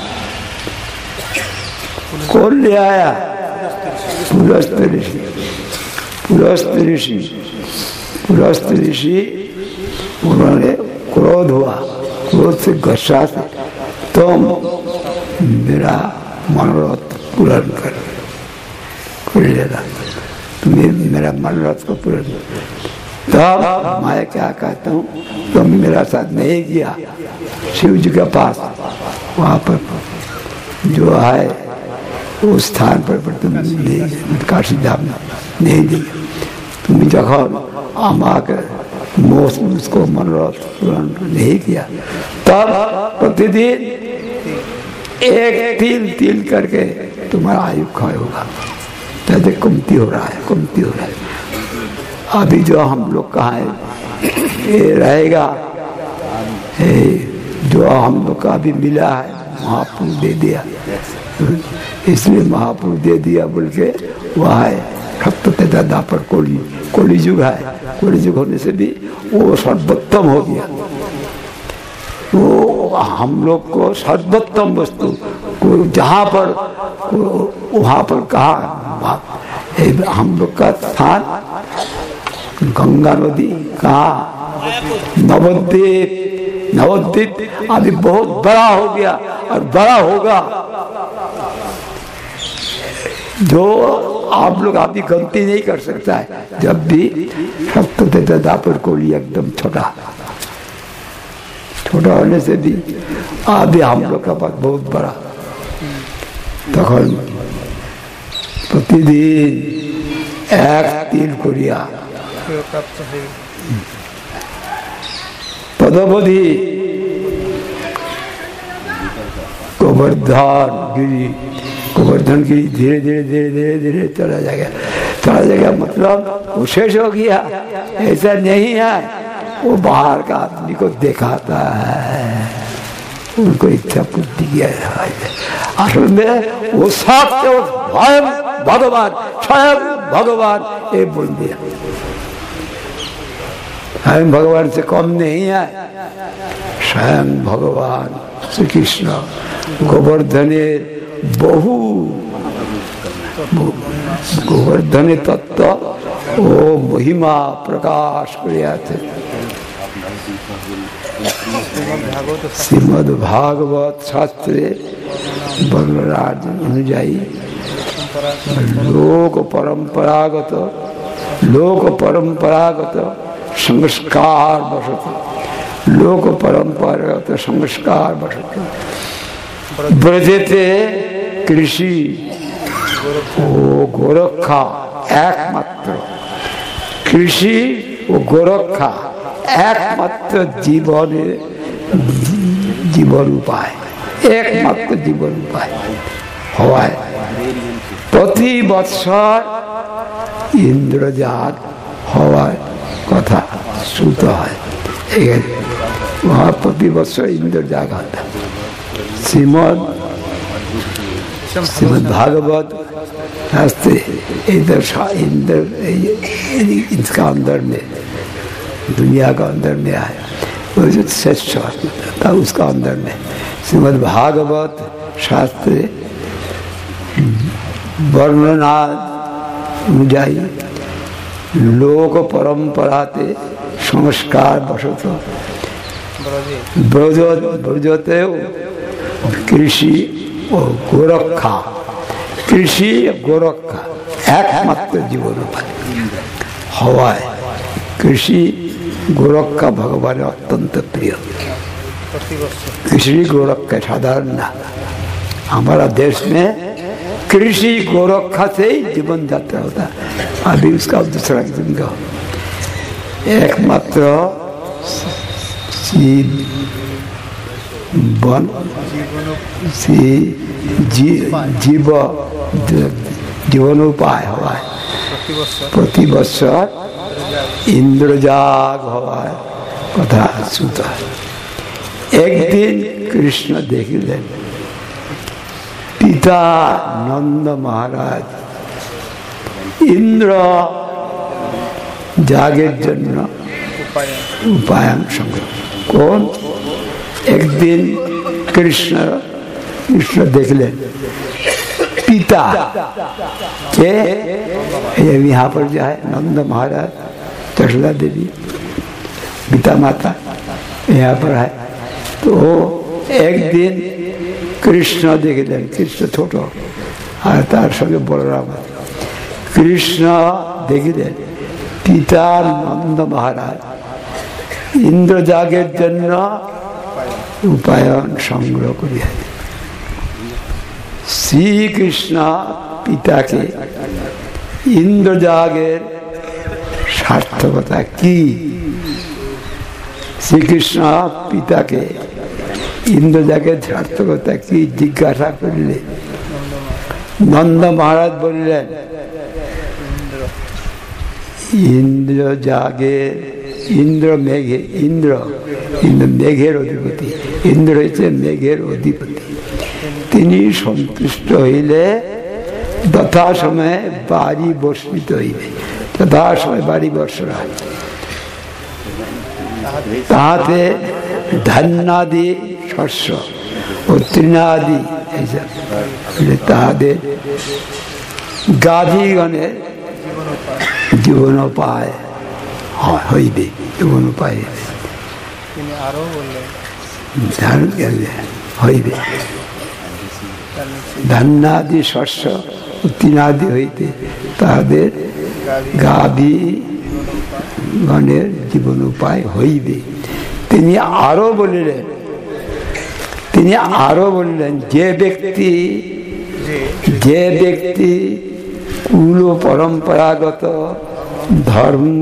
कौन ले आया पुलस्त ऋषि पुलस्त ऋषि पुलस्त ऋषि उन्होंने क्रोध हुआ क्रोध से गुस्सा से तुम मेरा मनोरथ पूर्ण कर कर लेना तुम्हें मेरा मनोरथ को पूर्ण तब मैं क्या कहता हूँ तुम मेरा साथ नहीं किया शिव जी के पास वहाँ पर जो है उस स्थान पर, पर तुम काशी धाम नहीं दिया तुम जखन आमाकर उसको मनोरथ पूर्ण नहीं किया तब प्रतिदिन एक तिल तिल करके तुम्हारा आयु क्षय होगा जैसे कमती हो रहा है कमती हो रहा है अभी जो हम लोग कहाँ है ये रहेगा जो हम लोग का अभी मिला है महापुरुष दे दिया इसलिए महापुरुष दे दिया बोल के वह है सत्य दापर कोली कोली युग है कोली युग होने से भी वो सर्वोत्तम हो गया वो हम लोग को सर्वोत्तम वस्तु को जहाँ पर वहाँ पर कहा हम लोग का स्थान गंगा नदी कहा नवद्वीप नवद्वीप अभी बहुत बड़ा हो गया और बड़ा होगा जो आप लोग अभी गलती नहीं कर सकता है जब भी सत्य दापर कोली एकदम छोटा छोटा होने से भी अभी हम लोग का पास बहुत बड़ा तक प्रतिदिन एक तिल करिया पदपति गोवर्धन गिरी गोवर्धन गिरी धीरे धीरे धीरे धीरे धीरे चला जाएगा चला जाएगा मतलब वो शेष हो गया ऐसा नहीं है वो बाहर का आदमी को दिखाता है उनको इच्छा पूर्ति किया असल में वो सत्य स्वयं भगवान स्वयं भगवान ये बोल दिया स्वयं भगवान से कम नहीं है स्वयं भगवान श्री कृष्ण गोवर्धने बहु गोवर्धने तत्व वो महिमा प्रकाश किया थे श्रीमद् भागवत शास्त्र वर्णराज अनुजाई लोक परंपरागत लोक परंपरागत संस्कार बसत लोक परंपरागत संस्कार बसत ब्रजेते कृषि ও গোরক্ষা একমাত্র কৃষি ও গোরক্ষা একমাত্র জীবনে জীবন উপায় একমাত্র জীবন উপায় হওয়ায় প্রতি বৎসর ইন্দ্রজাত হওয়ার কথা শ্রুত হয় वहाँ प्रति बৎসর ইন্দ্রজাত होता श्रीमद श्रीमद् भागवत शास्त्र इधर इधर इसका अंदर में दुनिया का अंदर में आया वो जो श्रेष्ठ था उसका अंदर में श्रीमद् भागवत शास्त्र वर्णनाद अनुजाई लोक परंपराते संस्कार बसत ब्रजते कृषि ও গোরক্ষা কৃষি গোরক্ষা একমাত্র জীবন উপায় হওয়ায় কৃষি গোরক্ষা ভগবানের অত্যন্ত প্রিয় कृषि गोरक्षा साधारण ना हमारा देश में कृषि गोरक्षा से ही जीवन यात्रा होता है अभी उसका दूसरा किस्म का एकमात्र বন জীব জীবনোপায় হওয়ায় প্রতি বৎসর ইন্দ্রজাগ হওয়ার কথা শ্রুত। একদিন কৃষ্ণ দেখিলেন পিতা নন্দ মহারাজ ইন্দ্র যাগের জন্য উপায়ন সংগ্রহ। কোন একদিন কৃষ্ণ কৃষ্ণ দেখলেন पिता के यहाँ पर जो है नंद महाराज जशोदा देवी पिता माता यहाँ पर है। तो एक दिन कृष्ण देखलें कृष्ण छोटो और तार संगे बलराम कृष्ण देखलें पिता नंद महाराज इंद्र जागेर जन्य उपायन संग्रह करिया श्री कृष्ण पिता के इंद्रजागेर सार्थकता की श्री कृष्ण पिता के इंद्रजागेर सार्थकता की जिज्ञासा करिले नंद महाराज बोलें इंद्रजागेर इंद्र मेघे इंद्र इंद्र मेघेर अधिपति इंद्र हচ্ছে मेघेर अधिपति তিনি সন্তুষ্ট হইলে যথা সময়ে বাড়ি বর্ষিত হইবে যথা সময় বাড়ি বর্ষণ হয় তাহাতে ধান্যাদি শস্য ও তৃণাদি তাহাদের গাভীগণের জীবনোপায় হইবে জীবনোপায় হইবে ধান্যাদি শস্য তৃণাদি হইতে তাদের গাভী গণের জীবন উপায় হইবে। তিনি আরো বলিলেন তিনি আরো বলিলেন যে ব্যক্তি যে ব্যক্তি কুল পরম্পরাগত ধর্ম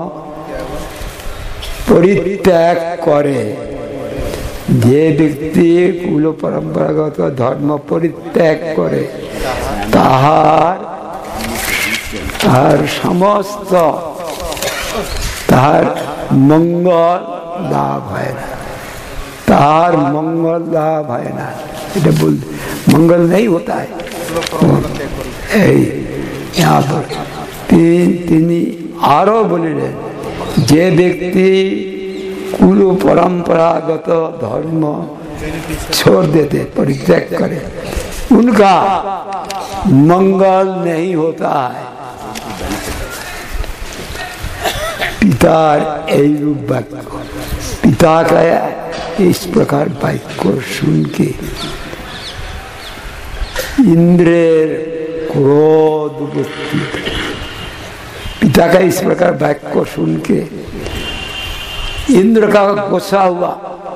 পরিত্যাগ করে যে ব্যক্তি কুল পরম্পরাগত ধর্ম পরিত্যাগ করে তাহার তাহার সমস্ত তাহার মঙ্গল লাভ হয় না তাহার মঙ্গল লাভ হয় না এটা বল মঙ্গল नहीं होता है। এই यहाँ पर তিনি আরো বলিলেন যে ব্যক্তি कुल परंपरागत धर्म छोड़ देते परित्याग करे उनका मंगल नहीं होता है। पितार रूप वाक्य पिता का इस प्रकार वाक्य सुन के इंद्रेर क्रोध बुद्धि पिता का इस प्रकार वाक्य सुन के इंद्र का गुस्सा हुआ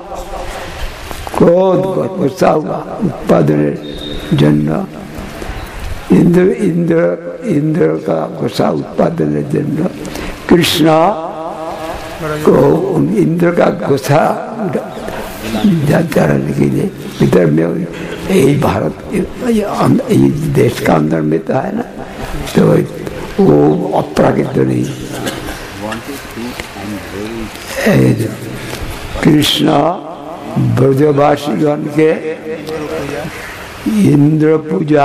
क्रोध गुस्सा हुआ उत्पादन जन्य इंद्र इंद्र इंद्र का गुस्सा उत्पादन जन्य कृष्ण को इंद्र का गुस्सा चढ़ाने के लिए इधर में यही भारत ये देश का अंदर में तो है ना तो वो अपराकृत नहीं कृष्ण ब्रजवासीगण के इंद्र पूजा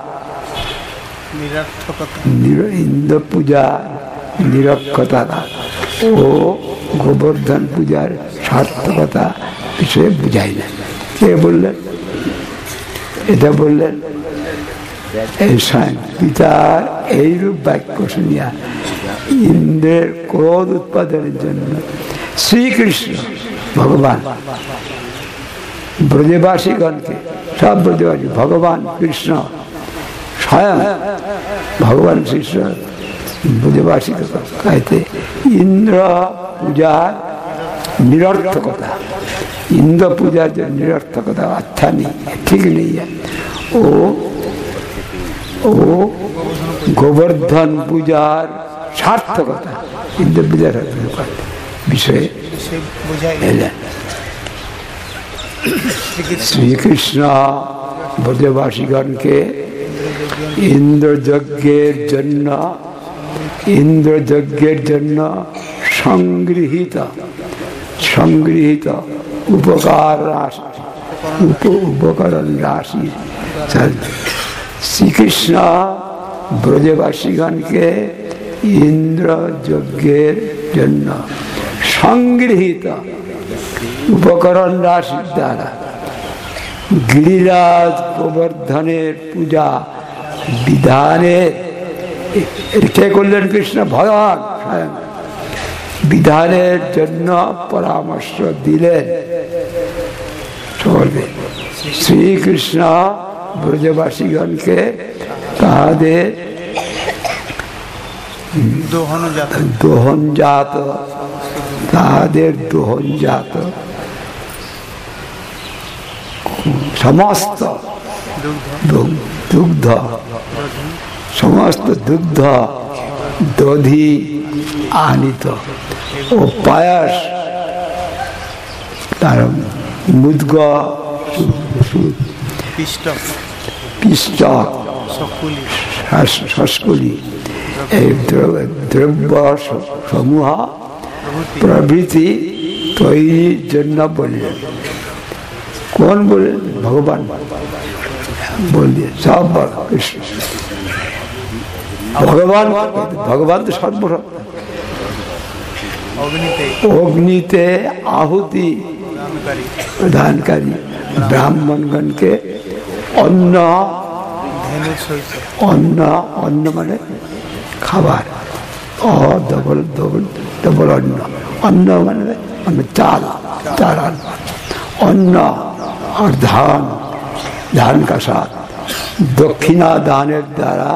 इंद्र पूजा निरर्थकता वो गोवर्धन पूजार सार्थकता विषय बुझाइलें के बोलें এটা বললেন পিতার এইরূপ বাক্য শুনিয়া इंद्रेर क्रोध उत्पादन श्री कृष्ण भगवान ब्रजवासीगण के सब ब्रजवासी भगवान कृष्ण स्वयं भगवान कृष्ण ब्रजवासी कहते इंद्र पूजा निरर्थकता इंद्र पूजा जो निरर्थकता अच्छा नहीं है ठीक नहीं है वो वो गोवर्धन पूजार सार्थकता इंद्र पूजा विषय श्री कृष्ण ब्रजवासीगण के इंद्र यज्ञेर जन्य इंद्र यज्ञेर जन्य संगृहीत संगृहीत उपकार राशि उपकरण राशि श्री कृष्ण ब्रजवासीगण के इंद्र यज्ञेर जन्य संगृहीत उपकरण राशि द्वारा गिरिराज गोवर्धनेर पूजा विधाने কে করলেন কৃষ্ণ ভগবান স্বয়ং বিধানের জন্য পরামর্শ দিলেন সকলকে শ্রীকৃষ্ণ ব্রজবাসীগণকে তাহাদের দোহনজাত তাহাদের দোহনজাত সমস্ত দুগ্ধ সমস্ত দুগ্ধ দধি আনিত ও পায়াস তার মুদ্গ পিষ্টক শস্কুলি এই দ্রব্য সমূহ প্রভৃতি তৈরির জন্য বললেন। কোন বললেন? ভগবান বললেন সব কৃষ্ণ ভগবান ভগবান তো সর্বসত্তা অগ্নিতে আহুতি প্রদানকারী ব্রাহ্মণগণকে অন্ন অন্ন অন্ন মানে খাবার অ ডবল ডবল ডবল অন্ন অন্ন মানে অন্ন চাল চাল অন্ন আর ধান ধান का साथ দক্ষিণা দানের দ্বারা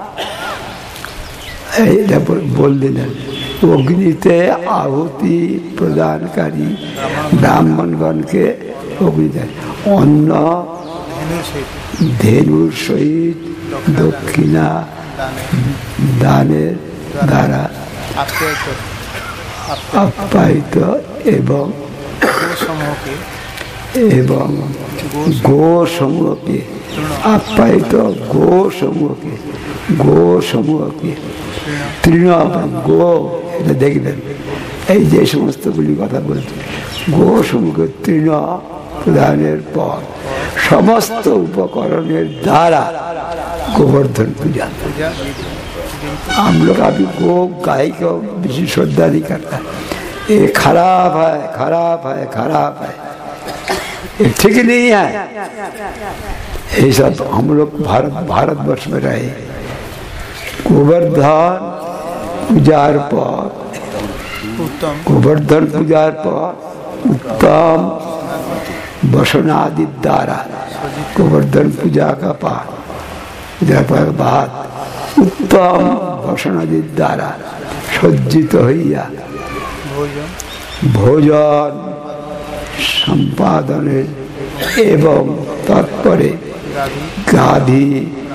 बोल दिलेन अग्निते आहुति प्रदानकारी ब्राह्मणगण के अग्निते अन्न धेनुर सहित दक्षिणा दानेर द्वारा आप्यायित एवं एवं गो समूह के आप्यायित गो समूह के गो समूह के तृण गो देखবেন এই যে সমস্তগুলি কথা বলছে গো সমূহ তৃণ প্রদানের পর সমস্ত উপকরণের দ্বারা गोवर्धन पूजा हम लोग अभी गो गाय को विशेष श्रद्धा नहीं करता ये खराब है खराब है खराब है ये ठीक नहीं है। ये सब हम लोग भारत भारतवर्ष में रहे गोवर्धन पूजार पर गोवर्धन पूजार पर उत्तम वसनादि द्वारा गोवर्धन पूजा का पाठ पूजा पर बाद उत्तम वसनादि द्वारा सज्जित हইয়া भोजन संपादने एवं तत्परे गाधी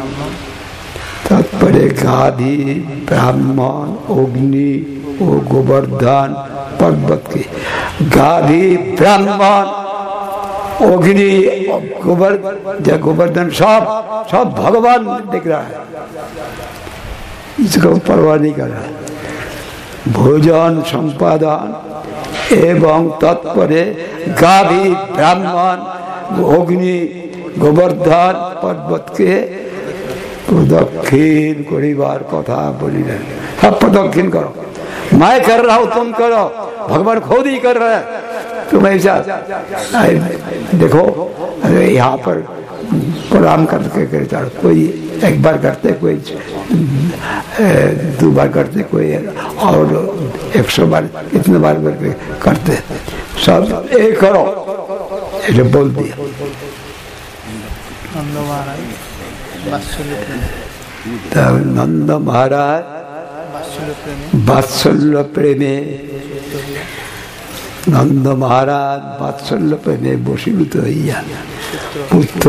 तत्परे गाधी ब्राह्मण अग्नि और गोवर्धन पर्वत के गाधी ब्राह्मण अग्नि गोवर्धन गोवर्धन सब सब भगवान देख रहा है, इसको परवाह नहीं कर रहा। भोजन संपादन एवं तत्परे गाभी ब्राह्मण अग्नि गोवर्धन पर्वत के प्रदक्षिण करिबार कथा बोलिलेन। सब प्रदक्षिण करो, मैं कर रहा हूं तुम करो, भगवान खुद ही कर रहा है। तुम ऐसा देखो यहाँ पर प्रणाम करके करता कोई एक बार करते कोई दो बार करते कोई और एक सौ बार कितने बार करके करते सब एक करो ये बोल दिया। नंद महाराज वात्सल्य प्रेमे नंद महाराज वात्सल्य प्रेमे बशीभूत हইয়া पुत्र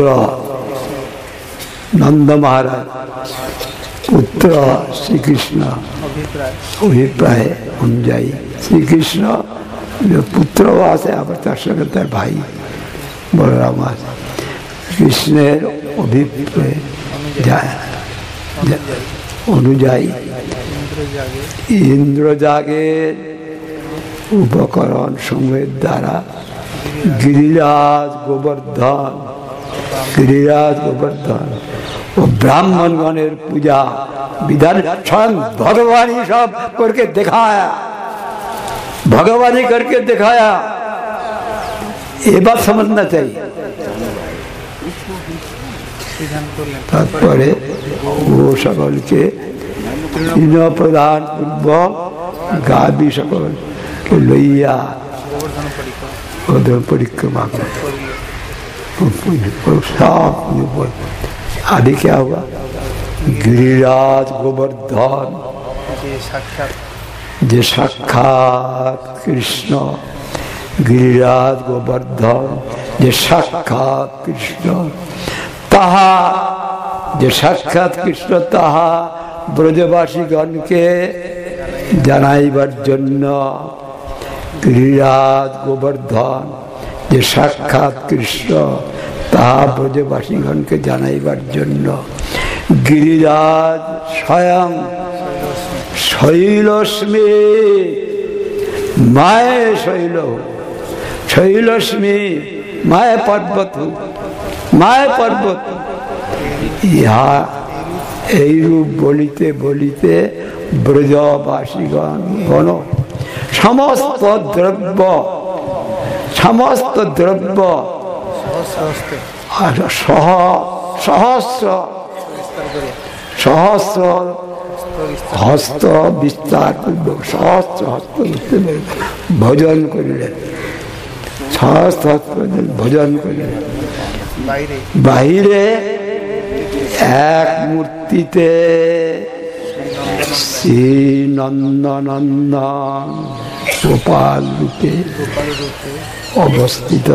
नंद महाराज पुत्र श्री कृष्ण अभिप्राय अनुयायी श्री कृष्ण जो पुत्र আছে আবার তার সঙ্গে তার ভাই বলরাম আছে কৃষ্ণের অভিপ্রায় যায় অনুযায়ী ইন্দ্র জাগে উপকরণ সমূহের দ্বারা গিরিরাজ গোবর্ধন গিরিরাজ গোবর্ধন ও ব্রাह्मणगणेर पूजा विधान स्वयं भगवान ही सब करके दिखाया भगवान ही करके दिखाया ये बात समझना चाहिए तात्पर्य वो सकल के तीन प्रधान पूर्वक गावी सकल के लैया परिक्रमा आदि क्या हुआ गिरिराज गोवर्धन जे साक्षात कृष्ण गिरिराज गोवर्धन जे साक्षात कृष्ण ताहा जे साक्षात कृष्ण ताहा ब्रजवासीगण के जानाइबार जन्य गिरिराज गोवर्धन जे साक्षात कृष्ण ताहा ब्रजवासीगण के जानाइबार जन्य गिरिराज स्वयं शैलस्मी माए शैल शैलस्मी माए पर्वत माए पर्वत यहाँ এই রূপ বলিতে বলিতে ব্রজবাসীগণ গণ সমস্ত দ্রব্য সমস্ত দ্রব্য সহ সহস্র সহস্র হস্ত বিস্তার পূর্বক সহস্র হস্ত ভজন করিলেন সহস্র হস্ত ভজন করিলেন বাহিরে এক মূর্তিতে শ্রী নন্দনন্দন গোপাল রূপে অবস্থিত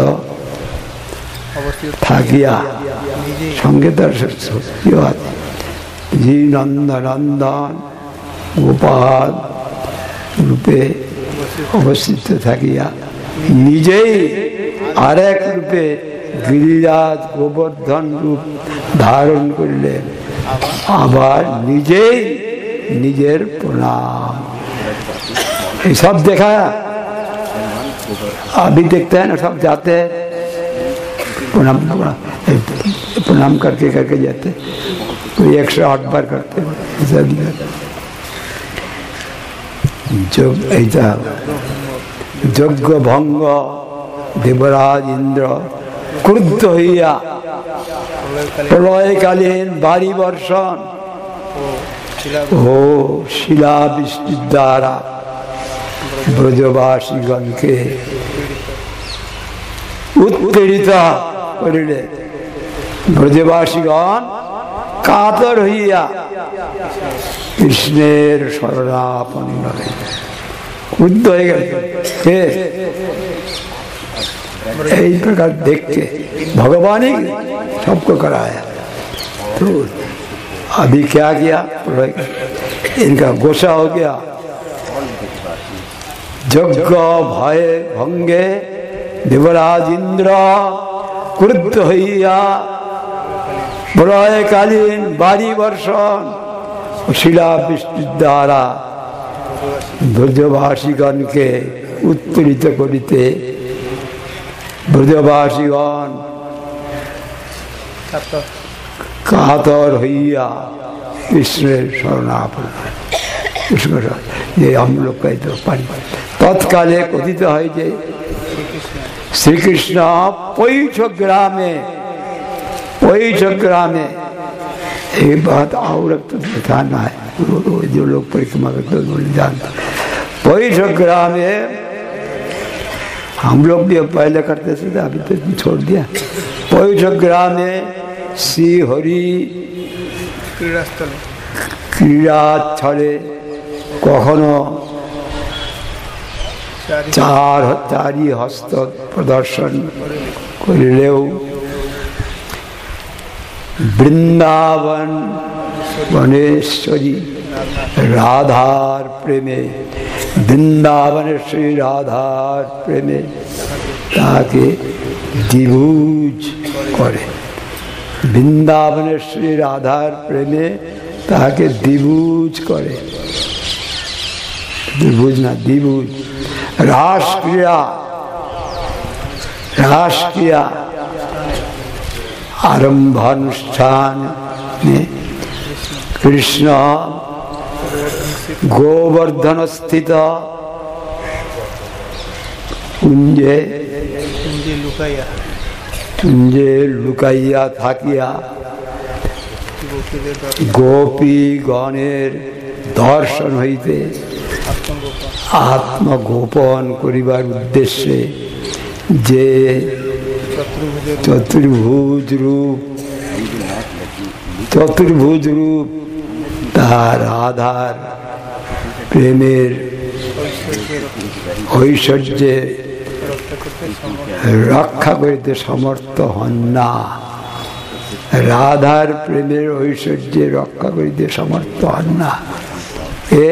থাকিয়া সঙ্গে তার সত্যিও আছে শ্রী নন্দনন্দন গোপাল রূপে অবস্থিত থাকিয়া নিজেই আরেক রূপে गिरिराज गोवर्धन रूप धारण करिलेन आबार निजेई निजेर प्रणाम ये सब देखा अभी देखते हैं ना सब जाते हैं प्रणाम प्रणाम करके करके जाते कोई एक सौ आठ बार करते यज्ञ भंग देवराज इंद्र क्रुद्ध हইয়া প্রলয়কালীন বাড়ি বর্ষণ ও শিলা বৃষ্টির দ্বারা ব্রজবাসীগণকে উত্তেজিত করিলেন ব্রজবাসীগণ কাতর হইয়া কৃষ্ণের শরণাপন্ন হইলেন ক্রুদ্ধ হয়ে গেল यही प्रकार देख के भगवान ही सबको कराया तो अभी क्या किया इनका गोसा हो गया यज्ञ भय भंगे देवराज इंद्र क्रुद्ध हইয়া प्रलयकालीन बारी वर्षण शिला बृष्टि द्वारा ब्रजवासीगण के उत्पीड़ित करिते ब्रजवासीगण कातर हইয়া कृष्णेर शरणापन्न कृष्ण ये हम लोग कहते पारी तत्काले कथित है जे श्री कृष्ण पैठ ग्रामे पैठ ग्रामे ये बात और बताना है जो लोग परिक्रमा करते जानते पैठ ग्रामे हम लोग भी पहले करते थे अभी तो छोड़ दिया पैठ ग्रामे श्री हरि क्रीड़ा स्थले कखनो चार चारि हस्त प्रदर्शन करिलेও वृंदावन वनेश्वरी राधार प्रेमे वृंदावन श्री राधार प्रेमे তাহাকে দ্বিভুজ করে। বৃন্দাবনের শ্রী রাধার প্রেমে তাহাকে দ্বিভুজ করে, দ্বিভুজ না দ্বিভুজ। রাস ক্রিয়া, রাস ক্রিয়া আরম্ভানুষ্ঠান কৃষ্ণ গোবর্ধন স্থিত কুঞ্জে কুঞ্জে লুকাইয়া থাকিয়া গোপীগণের দর্শন হইতে আত্মগোপন করিবার উদ্দেশ্যে যে চতুর্ভুজ রূপ চতুর্ভুজ রূপ তাহার রাধার প্রেমের ঐশ্বর্যে রক্ষা করিতে সমর্থ হন না, রাধার প্রেমের ঐশ্বর্যে রক্ষা করিতে সমর্থ হন না। এ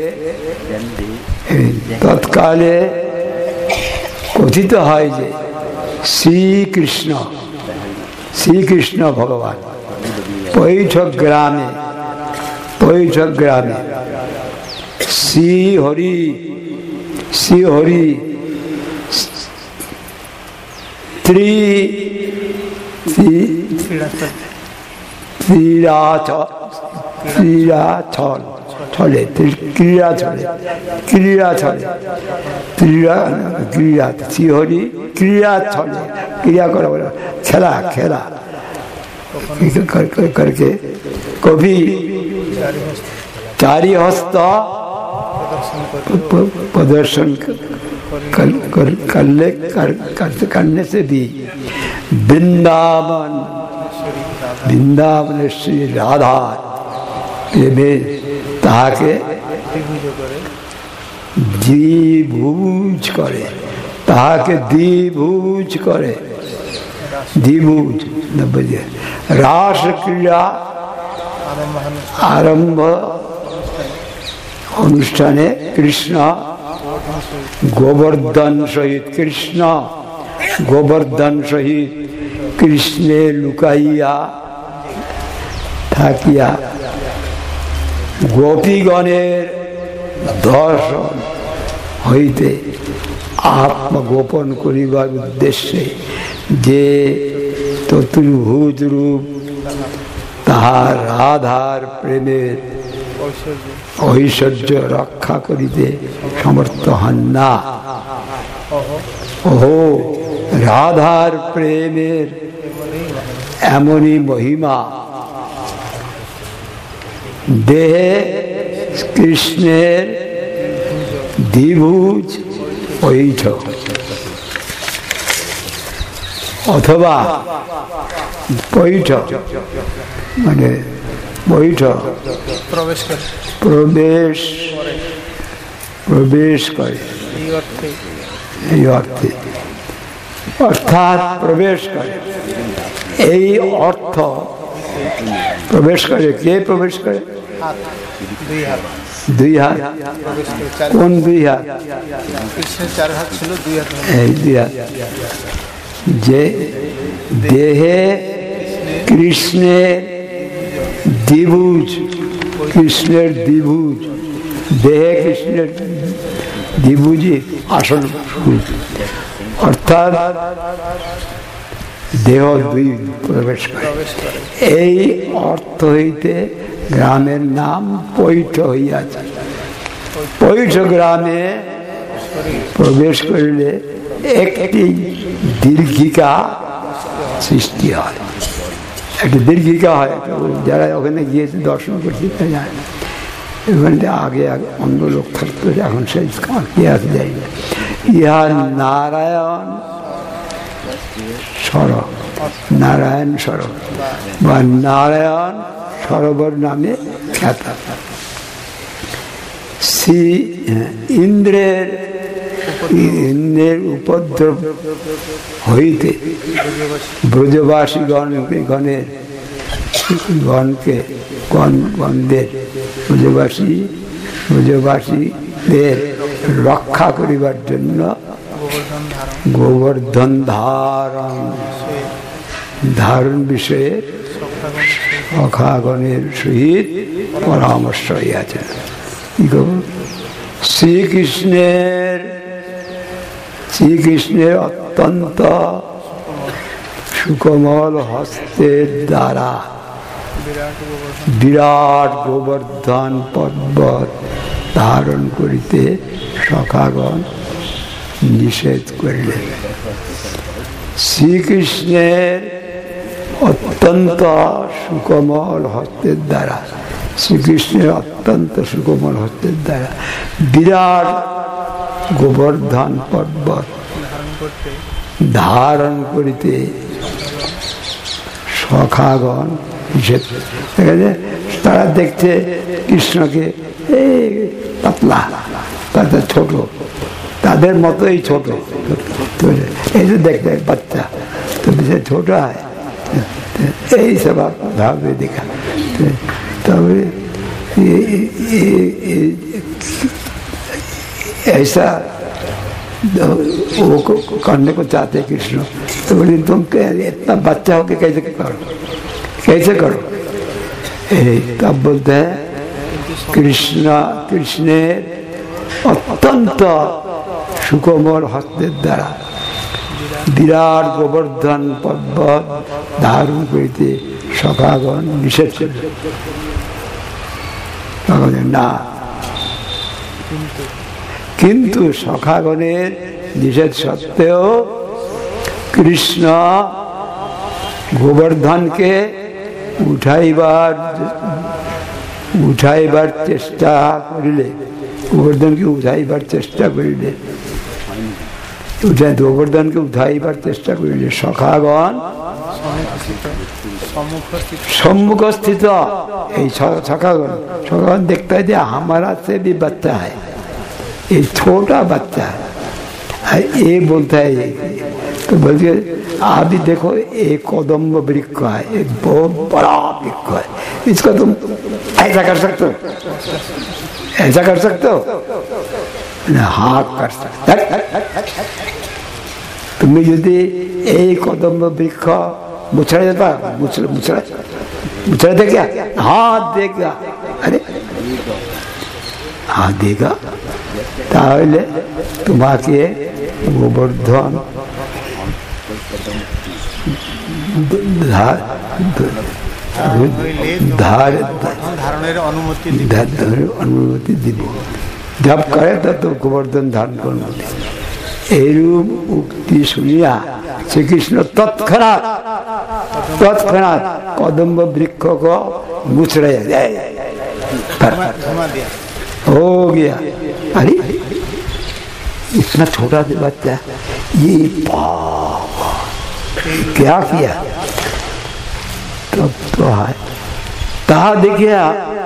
তৎকালে কথিত হয় যে শ্রীকৃষ্ণ শ্রীকৃষ্ণ ভগবান পৈঠক গ্রামে পৈঠক গ্রামে শ্রীহরি শ্রীহরি ত্রি ক্রীড়াছল ছলে ক্রীড়া ছলে ক্রীড়া ছলে ক্রীড়া ক্রীড়া শ্রীহরি ক্রীড়া ছলে ক্রিয়া করা বলে খেলা খেলা करके कभी चारी हस्त प्रदर्शन करने करने से भी वृंदावन वृंदावन श्री राधा में ताके द्विभुज करे ताके द्विभुज करे द्विभुज रास क्रीड़ा आरंभ अनुष्ठाने कृष्ण गोवर्धन सहित कृष्ण गोवर्धन सहित कृष्णे लुकाइया থাকিয়া গোপীগণের দর্শন হইতে আত্মগোপন করিবার উদ্দেশ্যে যে চতুর্ভুজ রূপ তাহার রাধার প্রেমের ঐশ্বর্য রক্ষা করিতে সমর্থ হন না। ওহো, রাধার প্রেমের এমনই মহিমা দেহে কৃষ্ণের দ্বিভুজ ঐঠক অথবা বৈঠক মানে বৈঠক প্রবেশ প্রবেশ প্রবেশ করে এই অর্থে অর্থাৎ প্রবেশ করে এই অর্থ প্রবেশ করে কে প্রবেশ করে দুই হাত কোন দুই হাত চার হাত ছিল দুই হাত এই দুই হাত যে দেহে কৃষ্ণের দ্বিভুজ কৃষ্ণের দ্বিভুজ দেহে কৃষ্ণের দ্বিভুজই আসল অর্থাৎ দেহ দুই প্রবেশ করে এই অর্থ হইতে গ্রামের নাম পৈঠ হইয়াছে। পৈঠ গ্রামে প্রবেশ করিলে একটি দীর্ঘিকা সৃষ্টি হয়, একটি দীর্ঘিকা হয়। যারা ওখানে গিয়েছে দর্শন করতে যায় না, ওখানে আগে আগে অন্য লোক থাকতো, এখন সেই ইতিহাস যায় না। ইহা নারায়ণ সরোবর নারায়ণ সরোবর বা নারায়ণ সরোবর নামে খ্যাত। শ্রী ইন্দ্রের ইন্দ্রের উপদ্রব হইতে ব্রজবাসী গণকে গণের গণকে গণ গণদের ব্রজবাসী ব্রজবাসীদের রক্ষা করিবার জন্য গোবর্ধন ধারণ ধারণ বিষয়ে সখাগণের সহিত পরামর্শ হইয়াছে। শ্রীকৃষ্ণের শ্রীকৃষ্ণের অত্যন্ত সুকোমল হস্তের দ্বারা বিরাট গোবর্ধন পর্বত ধারণ করিতে সখাগণ নিষেধ করিলেন। শ্রীকৃষ্ণের অত্যন্ত সুকোমল হস্তের দ্বারা শ্রীকৃষ্ণের অত্যন্ত সুকোমল হস্তের দ্বারা বিরাট গোবর্ধন পর্বত ধারণ করিতে সখাগণ নিষেধ। তারা দেখছে কৃষ্ণকে এই পাতলা তাদের ছোট, তাদের মতোই ছোট, এই যে দেখতে বাচ্চা তো বিশেষ ছোট হয় এই সব ভাবে দেখা। তবে ऐसा वो करने को चाहते कृष्ण, तो बोले तुम इतना बच्चा हो के कैसे करो, कैसे करो। तब बोलते हैं कृष्ण कृष्ण अत्यंत सुकोमल हस्तेर द्वारा বিরাট গোবর্ধন পর্বত ধারণ করিতে সখাগণ নিষেধ করলেন না। কিন্তু সখাগণের নিষেধ সত্ত্বেও কৃষ্ণ গোবর্ধনকে উঠাইবার উঠাইবার চেষ্টা করিলে গোবর্ধনকে উঠাইবার চেষ্টা করিলে গোবর্ধনকে উঠাইবার চেষ্টা করিলে সখাগণ সম্মুখস্থিত এই সখাগণ সখাগণ देखता है कि हमारा से भी बच्चा है, ये छोटा बच्चा है। ये बोलता है तो बोलते आप भी देखो एक कदम्ब वृक्ष है, एक बहुत बड़ा वृक्ष है, इसको तुम ऐसा कर सकते हो, ऐसा कर सकते हो, हाँ कर सकते। तुम्हें यदि एक कदम्ब वृक्ष मुछड़ा देता मुछड़ा मुछड़ा मुछड़ा दे क्या? हाँ देगा। अरे हाँ देगा, তাহলে তোমাকে গোবর্ধন ধারণের অনুমতি দিব, জব করে তো গোবর্ধন ধারণ করুন। এইরূপ উক্তি শুনিয়া শ্রীকৃষ্ণ তৎক্ষণাৎ তৎক্ষণাৎ কদম্ব বৃক্ষ মুছড়ে हो गया। अरे इतना छोटा सा बच्चा ये पापा क्या किया, तब तो है कहा देखिए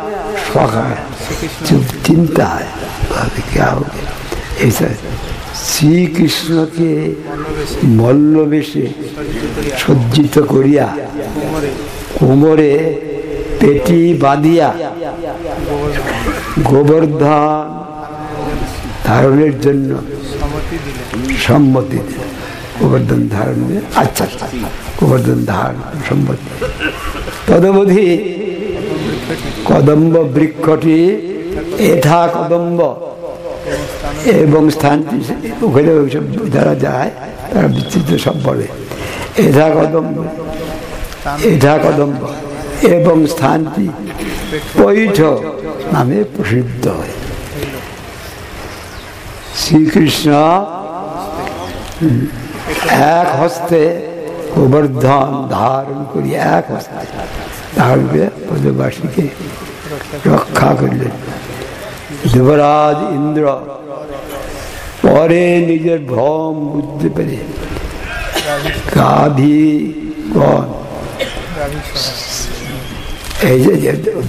चिंता है क्या हो गया। ऐसा श्री कृष्ण के मल्लवेशे सज्जित करिया कोमरे पेटी बांधिया গোবর্ধন ধারণের জন্য সম্মতি দিলেন। গোবর্ধন ধারণের আচ্ছা গোবর্ধন ধারণ সম্মতি। তদবধি কদম্ব বৃক্ষটি এথা কদম্ব এবং স্থানটি ওখানে ওইসব যারা যায় তারা বিস্তৃত সব বলে এথা কদম্ব এথা কদম্ব এবং স্থানটি পৈঠ নামে প্রসিদ্ধ হয়। শ্রীকৃষ্ণ এক হস্তে গোবর্ধন ধারণ করি এক হস্তে ধারণ করে ব্রজবাসীকে রক্ষা করলেন। দেবরাজ ইন্দ্র পরে নিজের ভ্রম বুঝতে পেরে গাভীগণ এই যে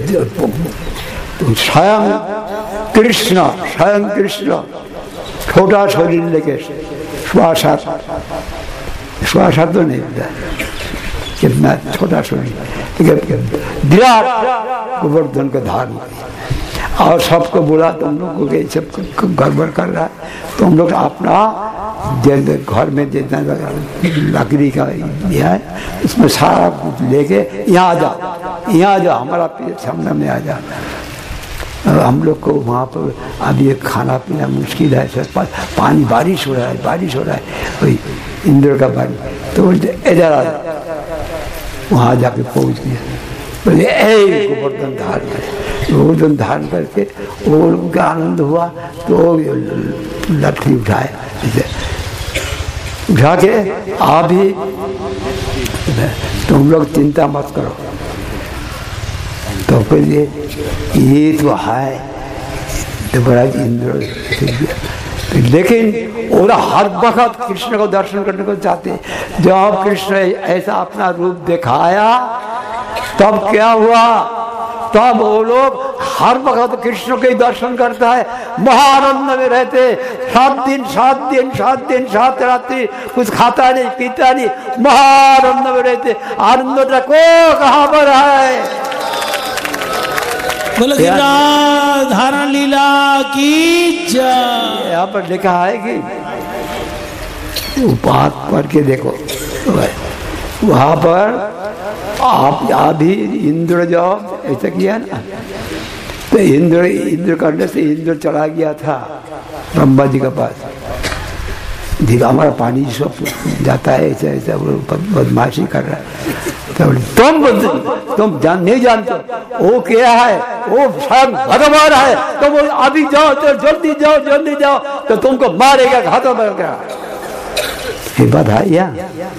স্বয়ং কৃষ্ণ স্বয়ং কৃষ্ণ छोटा शरीर लेके श्वासात श्वासात तो नहीं होता, कितना छोटा शरीर विराट गोवर्धन का धारण और सबको बोला तुम लोग को सब गड़बड़ कर रहा है, तुम लोग अपना जैसे घर में जितना लकड़ी का दिया है उसमें सारा कुछ लेके यहाँ आ जाओ, यहाँ आ जाओ, हमारा सामने में आ जाओ। हम लोग को वहाँ पर अब ये खाना पीना मुश्किल है, सर पानी बारिश हो रहा है, बारिश हो रहा है, वही इंद्र का पानी, तो बोलते इधर आ जाओ। वहाँ जाके पहुँच गया, बोले ए गोवर्धन धारण करे, गोवर्धन धारण करके और उनका आनंद हुआ तो लट्ठी उठाए, उठा के आप भी तुम लोग चिंता मत करो। तो फिर ये ये तो है तो बड़ा इंद्र, लेकिन और हर वक्त कृष्ण को दर्शन करने को चाहते। जब कृष्ण ऐसा अपना रूप दिखाया तब क्या हुआ, तब वो लोग हर वक्त कृष्ण के दर्शन करता है, महानंद में रहते, सात दिन सात दिन सात दिन सात रात्रि कुछ खाता नहीं पीता नहीं, महानंद में रहते। आनंद को कहाँ पर है? धारण लीला की जय। यहाँ पर लिखा है कि उपात पढ़ के देखो, वहां पर आप अभी इंद्र जब ऐसा किया ना, तो इंद्र इंद्र करने से इंद्र चला गया था ब्रह्मा जी के पास, धीरे हमारा पानी सब जाता है, ऐसा ऐसा बदमाशी कर रहा है। तो तुम तुम जान नहीं जानते वो क्या है, वो स्वयं भगवान है, तो वो अभी जाओ तो जल्दी जाओ जल्दी जाओ तो तुमको मारेगा, घातों में क्या ये बात है या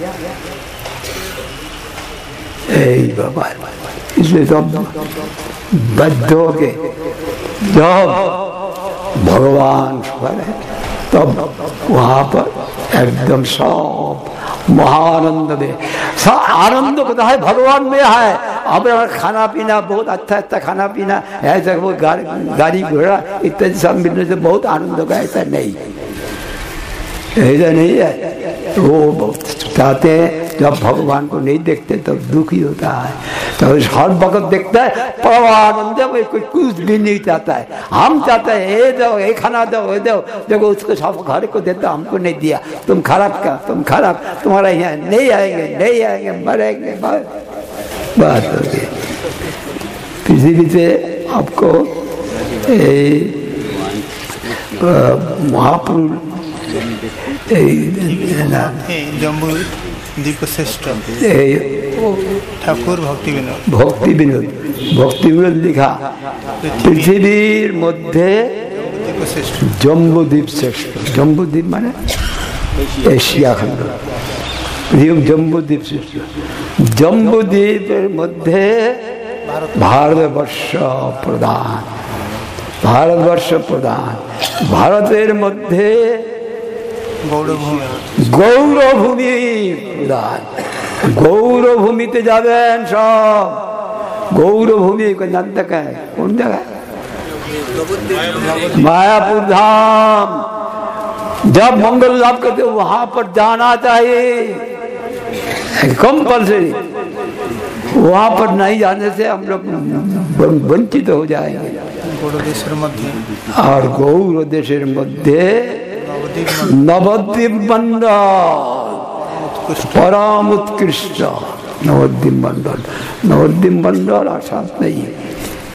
भगवान। इसलिए तुम बद्ध हो के जब भगवान है तब वहां पर एकदम सब महानंद में सब आनंद होता है, भगवान में है। अब खाना पीना बहुत अच्छा अच्छा खाना पीना ऐसा, वो गाड़ी घोड़ा इत्यादि सब मिलने से बहुत आनंद होगा, ऐसा नहीं, ऐसा नहीं है। वो बहुत चाहते हैं, जब भगवान को नहीं देखते तब तो दुखी होता है, तो हर वक्त देखता है परमानंद में, कोई कुछ भी नहीं चाहता है। हम चाहते हैं ये दो ये खाना दो ये दो, देखो उसको सब घर को देता, हमको नहीं दिया, तुम खराब का तुम खराब, तुम्हारा यहाँ नहीं आएंगे नहीं आएंगे मरेंगे, बात हो गई। पृथ्वी पे आपको महापुरुष जम्बू दीप श्रेष्ठ ठाकुर भक्ति विनोद भक्ति विनोद भक्ति विनोद लिखा पृथ्वीर मध्य जम्बूद्वीप श्रेष्ठ। जम्बूद्वीप माने एशिया खंड, जम्बूद्वीप श्रेष्ठ। जम्बूद्वीपेर मध्य भारतवर्ष प्रधान, भारतवर्ष प्रधान, भारतेर मध्य गौरभूमि गौरभूमि प्रधान। गौरभूमिते जाबेन सब, गौरभूमि को जानते है कौन जगह? मायापुर धाम। जब मंगल लाभ करते वहां पर जाना चाहिए कंपल्सरी, वहां पर नहीं जाने से हम लोग वंचित हो जाएंगे। और गौर देशेर मध्य नवद्वीप मंडल परम उत्कृष्ट नवद्वीप मंडल, नवद्वीप मंडल अर्थात नहीं